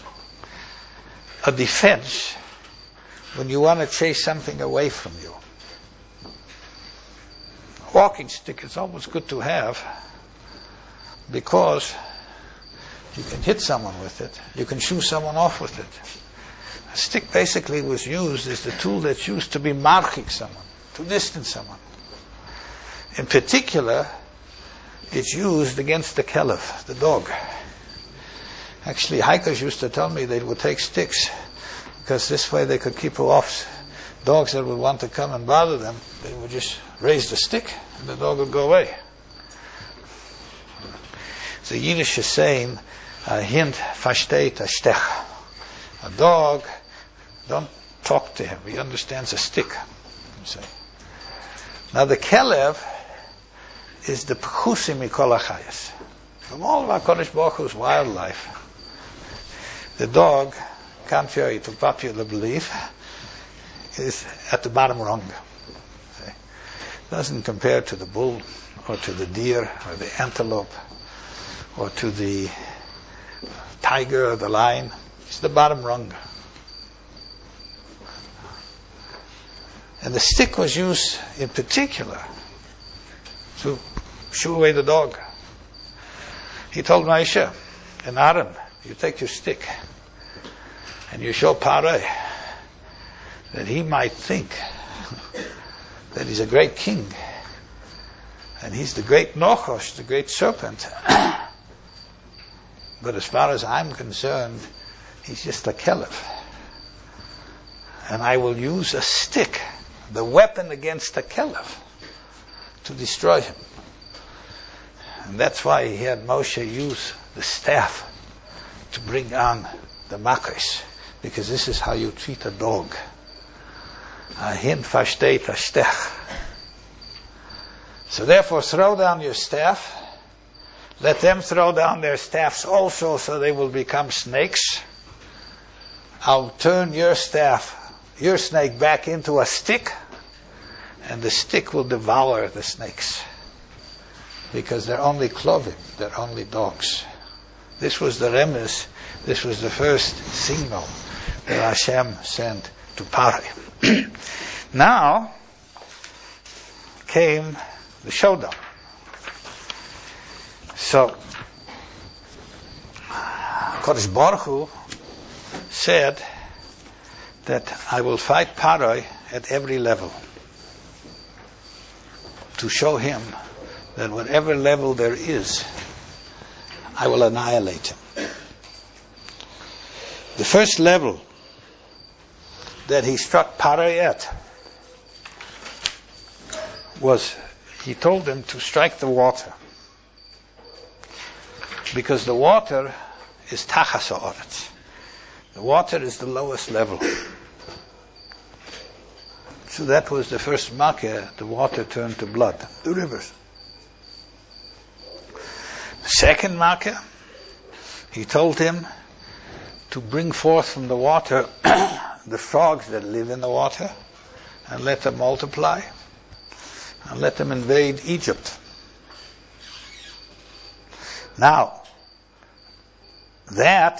[SPEAKER 2] a defense when you want to chase something away from you. A walking stick is always good to have because you can hit someone with it, you can shoo someone off with it. A stick basically was used as the tool that's used to be marchik someone, to distance someone. In particular, it's used against the kelev, the dog. Actually, hikers used to tell me they would take sticks because this way they could keep off dogs that would want to come and bother them. They would just raise the stick and the dog would go away. It's a Yiddish saying, hint versteht a stech. A dog, don't talk to him. He understands a stick. You say. Now the kelev is the pchusim mikol hachayos. From all of HaKadosh Baruch Hu's wildlife, the dog, contrary to popular belief, is at the bottom rung. Doesn't compare to the bull, or to the deer, or the antelope, or to the tiger or the lion. It's the bottom rung. And the stick was used in particular to shoo away the dog. He told Moshe, and Aaron, you take your stick and you show Parai that he might think that he's a great king and he's the great Nochosh, the great serpent. But as far as I'm concerned, he's just a kelev. And I will use a stick, the weapon against a kelev, to destroy him. And that's why he had Moshe use the staff to bring on the makos, because this is how you treat a dog. Hin versteht a stech. So therefore throw down your staff, let them throw down their staffs also, so they will become snakes. I'll turn your staff, your snake, back into a stick, and the stick will devour the snakes. Because they're only klovim, they're only dogs. This was the remez, this was the first signal that Hashem sent to Parai. Now came the showdown. So, Kodesh Baruch Hu said that I will fight Parai at every level. to show him that whatever level there is, I will annihilate him. The first level that he struck Parai at was, he told him to strike the water, because the water is Tachas Ha'aretz. The water is the lowest level. So that was the first Makkah, the water turned to blood, the rivers. The second Makkah, he told him to bring forth from the water the frogs that live in the water, and let them multiply, and let them invade Egypt. Now, that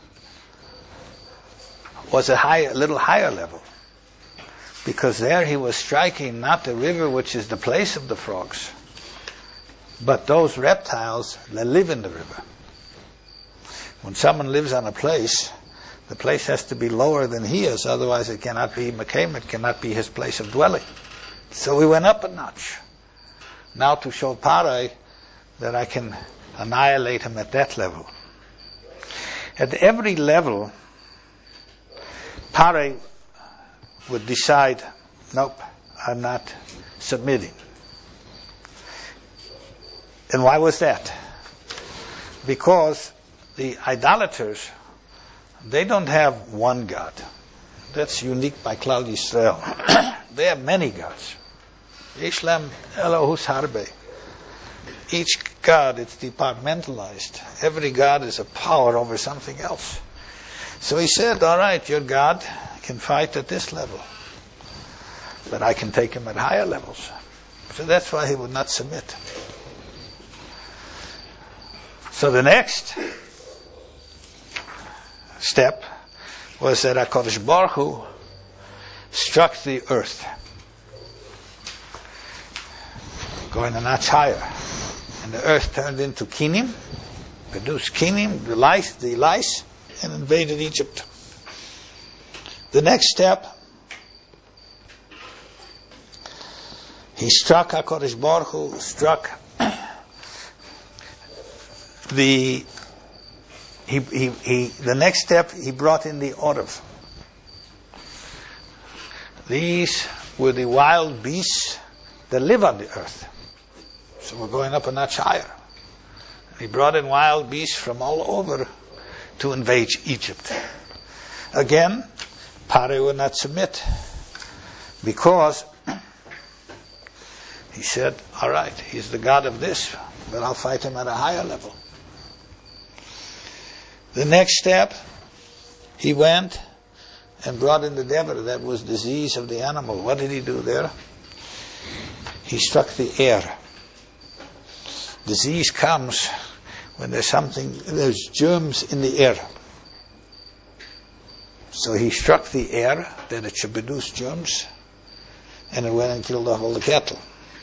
[SPEAKER 2] was a little higher level, because there he was striking not the river, which is the place of the frogs, but those reptiles that live in the river. When someone lives on a place, the place has to be lower than he is, otherwise it cannot be Mekem, it cannot be his place of dwelling. So we went up a notch, now to show Parai that I can annihilate him at that level. At every level, Parai would decide, nope, I'm not submitting. And why was that? Because the idolaters, they don't have one God. That's unique by Klal Yisrael. They have many gods. Yeshlem Elohus Harbe. Each God, it's departmentalized. Every God is a power over something else. So he said, all right, your God can fight at this level, but I can take him at higher levels. So that's why he would not submit. So the next step was that HaKadosh Baruch Hu struck the earth, going a notch higher. And the earth turned into Kinim, produced Kinim, the lice, and invaded Egypt. The next step, he struck, HaKadosh Baruch Hu struck the next step, he brought in the Orav. These were the wild beasts that live on the earth. So we're going up a notch higher. He brought in wild beasts from all over to invade Egypt. Again, Parai would not submit, because he said, all right, he's the God of this, but I'll fight him at a higher level. The next step, he went and brought in the Dever, that was disease of the animal. What did he do there? He struck the air. Disease comes when there's germs in the air. So he struck the air that it should produce germs, and it went and killed all the cattle.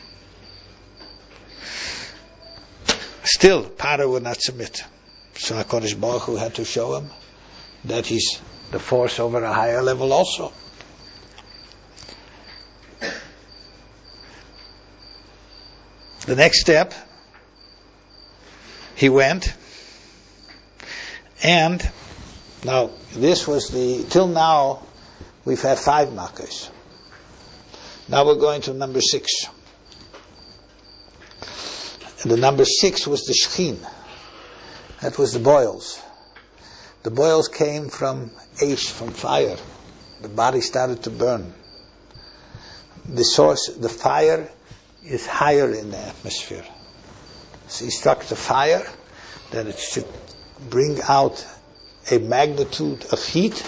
[SPEAKER 2] Still, Parai would not submit. So HaKadosh Baruch Hu had to show him that he's the force over a higher level also. The next step, he went, and now this was till now we've had 5 Makkos. Now we're going to number 6. And the number 6 was the Shechin. That was the boils. The boils came from ash, from fire. The body started to burn. The fire is higher in the atmosphere. So he struck the fire, that it should bring out a magnitude of heat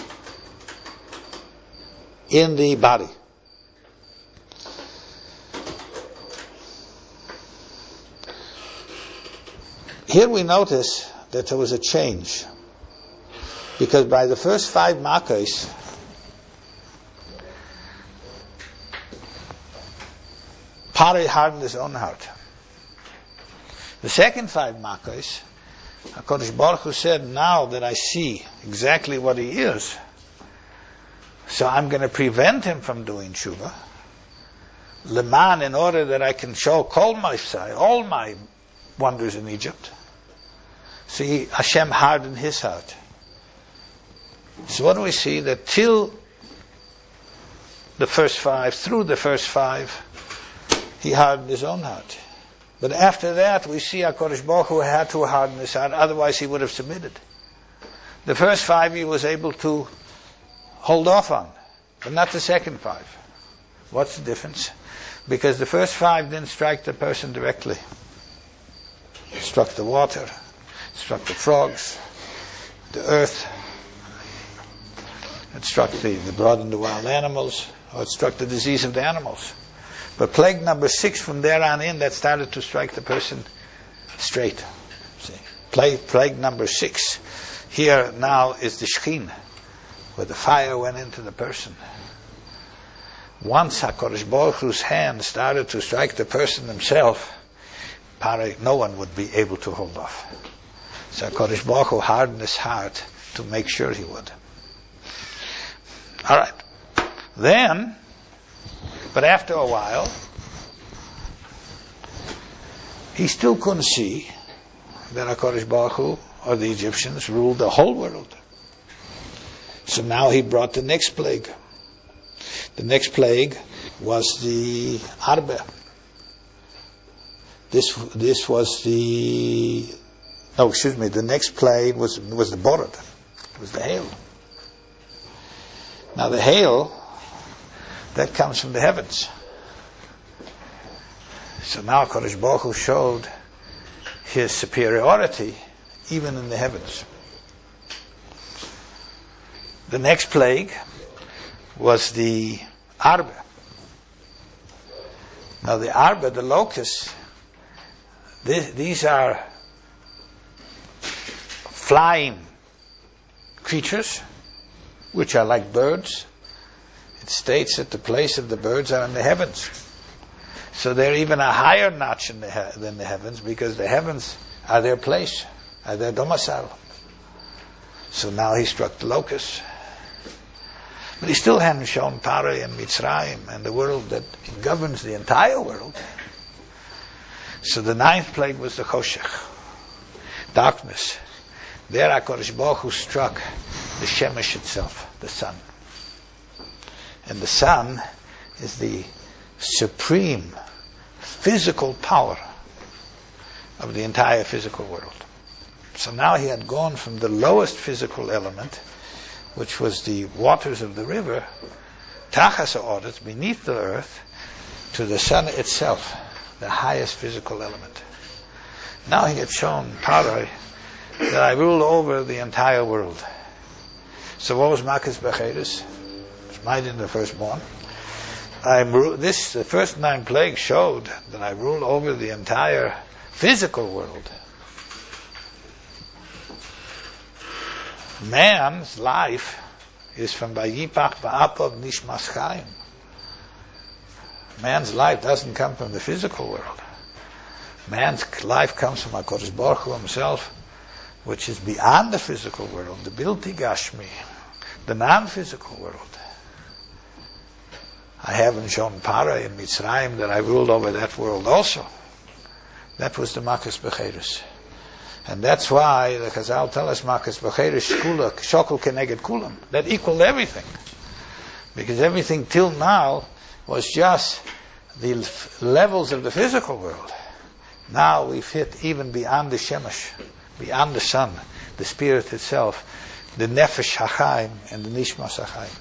[SPEAKER 2] in the body. Here we notice that there was a change, because by the first 5 Makkos, Parai hardened his own heart. The second 5 Makkos, HaKadosh Baruch Hu said, now that I see exactly what he is, so I'm going to prevent him from doing tshuva, Leman, in order that I can show all my wonders in Egypt. See, Hashem hardened his heart. So what do we see? That till the first 5, through the first 5, he hardened his own heart. But after that, we see HaKadosh Baruch Hu had to harden his heart, otherwise he would have submitted. The first 5 he was able to hold off on, but not the second 5. What's the difference? Because the first 5 didn't strike the person directly. It struck the water, struck the frogs, the earth, it struck the blood and the wild animals, or it struck the disease of the animals. But plague number 6, from there on in, that started to strike the person straight. See, plague number 6. Here now is the Shechin, where the fire went into the person. Once HaKadosh Baruch Hu's hand started to strike the person himself, no one would be able to hold off. So HaKadosh Baruch Hu hardened his heart to make sure he would. All right. Then, but after a while, he still couldn't see that HaKadosh Baruch Hu, or the Egyptians, ruled the whole world. So now he brought the next plague. The next plague was the Arbe. This was the next plague was the Borod. It was the hail. Now the hail, that comes from the heavens. So now HaKadosh Baruch Hu showed his superiority even in the heavens. The next plague was the Arbe. Now the Arbe, the locusts, these are flying creatures which are like birds. It states that the place of the birds are in the heavens. So they're even a higher notch than the heavens, because the heavens are their place, are their domicile. So now he struck the locusts. But he still hadn't shown Paray and Mitzrayim and the world that governs the entire world. So the 9th plague was the Choshech, darkness. There HaKadosh Baruch Hu struck the Shemesh itself, the sun. And the sun is the supreme physical power of the entire physical world. So now he had gone from the lowest physical element, which was the waters of the river, Tachas ha'oretz, beneath the earth, to the sun itself, the highest physical element. Now he had shown Paray that I rule over the entire world. So what was Makas Becheres? It was Maidin, the firstborn. The first 9 plagues showed that I rule over the entire physical world. Man's life is from Vayipach Ba'apov Nishmas Chaim. Man's life doesn't come from the physical world. Man's life comes from HaKadosh Baruch Hu himself, which is beyond the physical world, the Bilti Gashmi, the non-physical world. I haven't shown Paray and Mitzrayim that I ruled over that world also. That was the Makas Becheres. And that's why the Chazal tell us Makas Becheres Shkula Shokul Keneged Kulam. That equaled everything. Because everything till now was just the levels of the physical world. Now we've hit even beyond the Shemesh, beyond the sun, the spirit itself, the Nefesh HaChaim and the Nishmas HaChaim.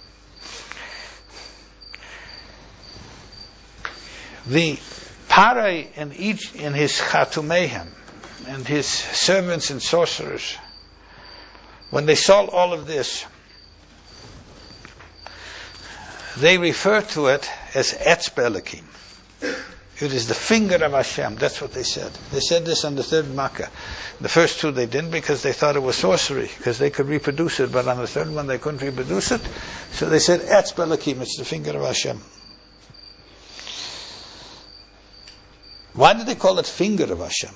[SPEAKER 2] The Paray in his Chatumehem and his servants and sorcerers, when they saw all of this, they refer to it as Etzbe Elokim. It is the finger of Hashem. That's what they said. They said this on the 3rd Makkah. The first 2 they didn't, because they thought it was sorcery, because they could reproduce it, but on the 3rd one they couldn't reproduce it. So they said Etzbe Elokim, it's the finger of Hashem. Why did they call it finger of Hashem?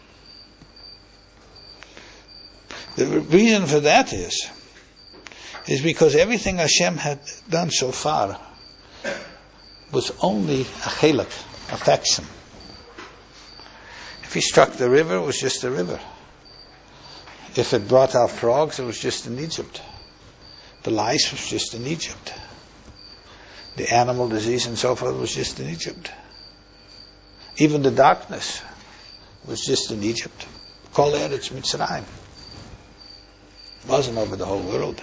[SPEAKER 2] The reason for that is because everything Hashem had done so far was only a chelak, a faction. If he struck the river, it was just a river. If it brought out frogs, it was just in Egypt. The lice was just in Egypt. The animal disease and so forth was just in Egypt. Even the darkness was just in Egypt. Kol Eretz Mitzrayim. It wasn't over the whole world.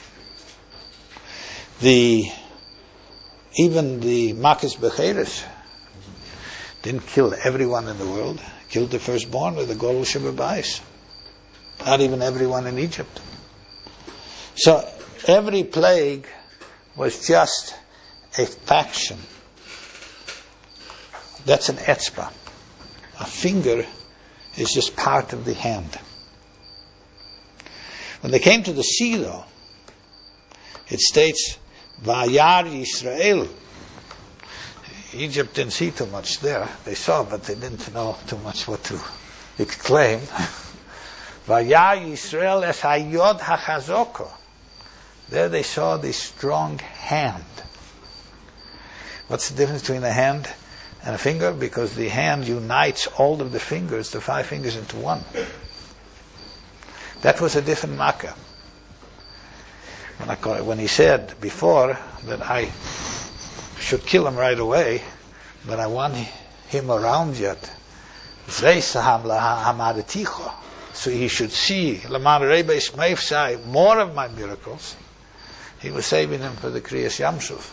[SPEAKER 2] Even the Makis Becheres didn't kill everyone in the world. Killed the firstborn with the Golul Shebabais. Not even everyone in Egypt. So every plague was just a faction. That's an etzba. A finger is just part of the hand. When they came to the sea, though, it states, Vayar Yisrael. Egypt didn't see too much there. They saw, but they didn't know too much what to exclaim. Vayar Yisrael es hayod hachazoko. There they saw the strong hand. What's the difference between a hand and a finger? Because the hand unites all of the fingers, the 5 fingers, into one. That was a different makkah. When he said before that I should kill him right away, but I want him around yet, so he should see more of my miracles. He was saving him for the Kriyas Yamsuf.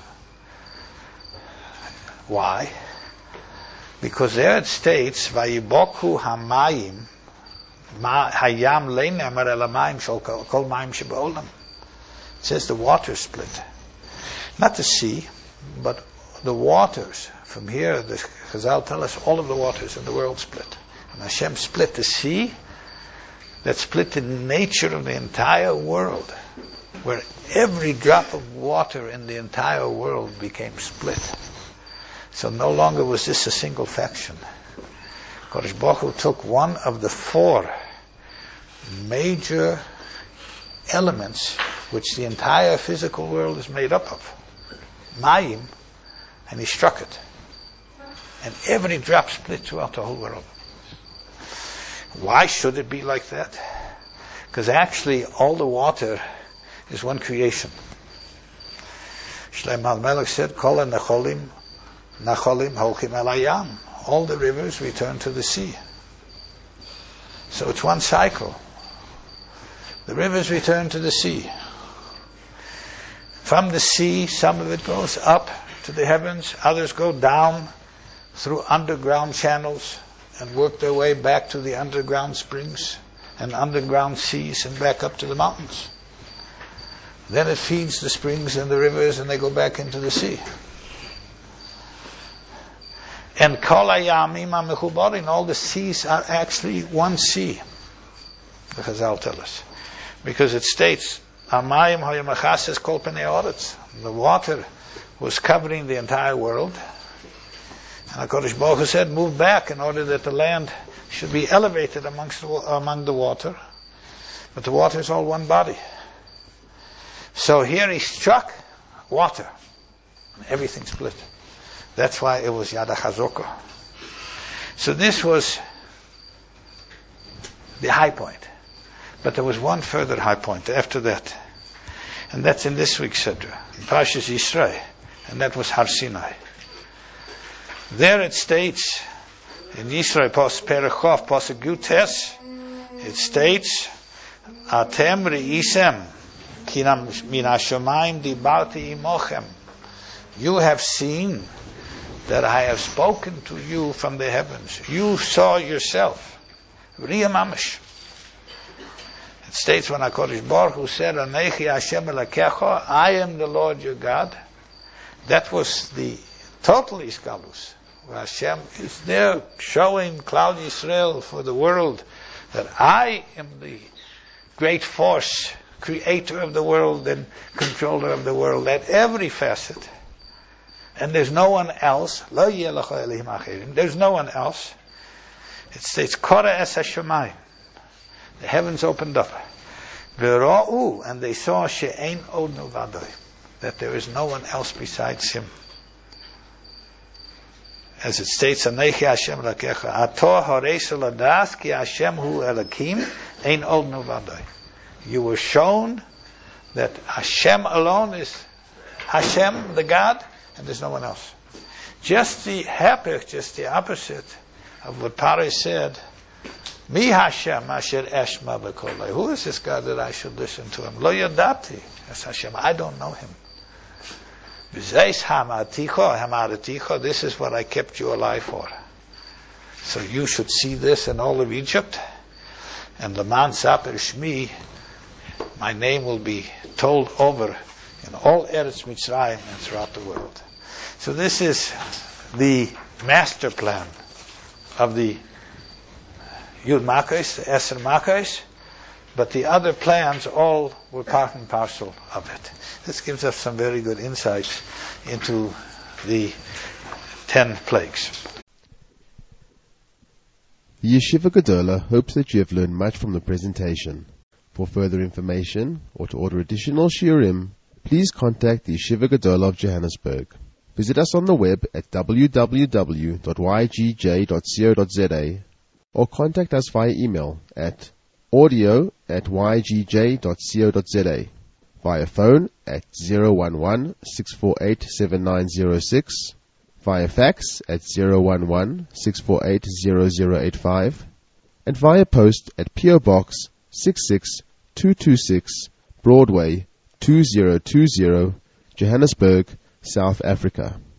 [SPEAKER 2] Why? Because there it states, Vayiboku hamayim hayam le'nemar elamayim shel kol mayim shebe'olam. It says the water split. Not the sea, but the waters. From here, the Chazal tell us all of the waters in the world split. And Hashem split the sea, that split the nature of the entire world, where every drop of water in the entire world became split. So no longer was this a single faction. Kodesh Baruch Hu took one of the 4 major elements which the entire physical world is made up of, Mayim, and he struck it. And every drop split throughout the whole world. Why should it be like that? Because actually all the water is one creation. Shlomo HaMelech said, Kol ha-necholim holchim el hayam. All the rivers return to the sea. So it's one cycle. The rivers return to the sea. From the sea, some of it goes up to the heavens, others go down through underground channels and work their way back to the underground springs and underground seas and back up to the mountains. Then it feeds the springs and the rivers and they go back into the sea. And Kol hayamim ha-mechubarin, all the seas are actually one sea, the Chazal tell us. Because it states, Amayim hayamachases kol penei haaretz. The water was covering the entire world. And HaKadosh Baruch Hu said, move back in order that the land should be elevated among the water. But the water is all one body. So here he struck water. And everything split. That's why it was Yad HaChazoko. So this was the high point. But there was one further high point after that. And that's in this week's Sedra, in Parshas Yisro. And that was Har Sinai. There it states, in Yisro, Perechov, Pasuk Yutes, it states, Atem re'isem, kinam min hashamayim dibarti imochem. You have seen that I have spoken to you from the heavens. You saw yourself. Riyah mamash. It states when HaKadosh Baruch Hu said, Anechi Hashem Elokecha, I am the Lord your God. That was the total Isgalus. Where Hashem is there showing Klal Yisrael for the world that I am the great force, creator of the world and controller of the world at every facet. And there's no one else. Lo yeh lecha elohim acherim. There's no one else. It states, Kora es hashamayim. The heavens opened up. V'ra'u, and they saw she'ein od milvadoi, that there is no one else besides him. as it states, Anechi Hashem Elokecha, Ato Horeisa Ladas Ki Hashem Hu Elokim Ein Od Milvadoi. You were shown that Hashem alone is Hashem, the God, and there's no one else. Just the opposite of what Paro said. Mi Hashem Asher Eshma B'kolei. Who is this God that I should listen to him? Lo Yodati. That's Hashem. I don't know him. This is what I kept you alive for. So you should see this in all of Egypt. And Leman Saper Shmi, my name will be told over in all Eretz Mitzrayim and throughout the world. So this is the master plan of the Yud Makos, the Eser Makos, but the other plans all were part and parcel of it. This gives us some very good insights into the 10 plagues.
[SPEAKER 1] The Yeshiva Gedola hopes that you have learned much from the presentation. For further information or to order additional shiurim, please contact the Yeshiva Gedola of Johannesburg. Visit us on the web at www.ygj.co.za or contact us via email at audio@ygj.co.za, via phone at 011-648-7906, via fax at 011-648-0085, and via post at P.O. Box 66226, Broadway 2020, Johannesburg, South Africa.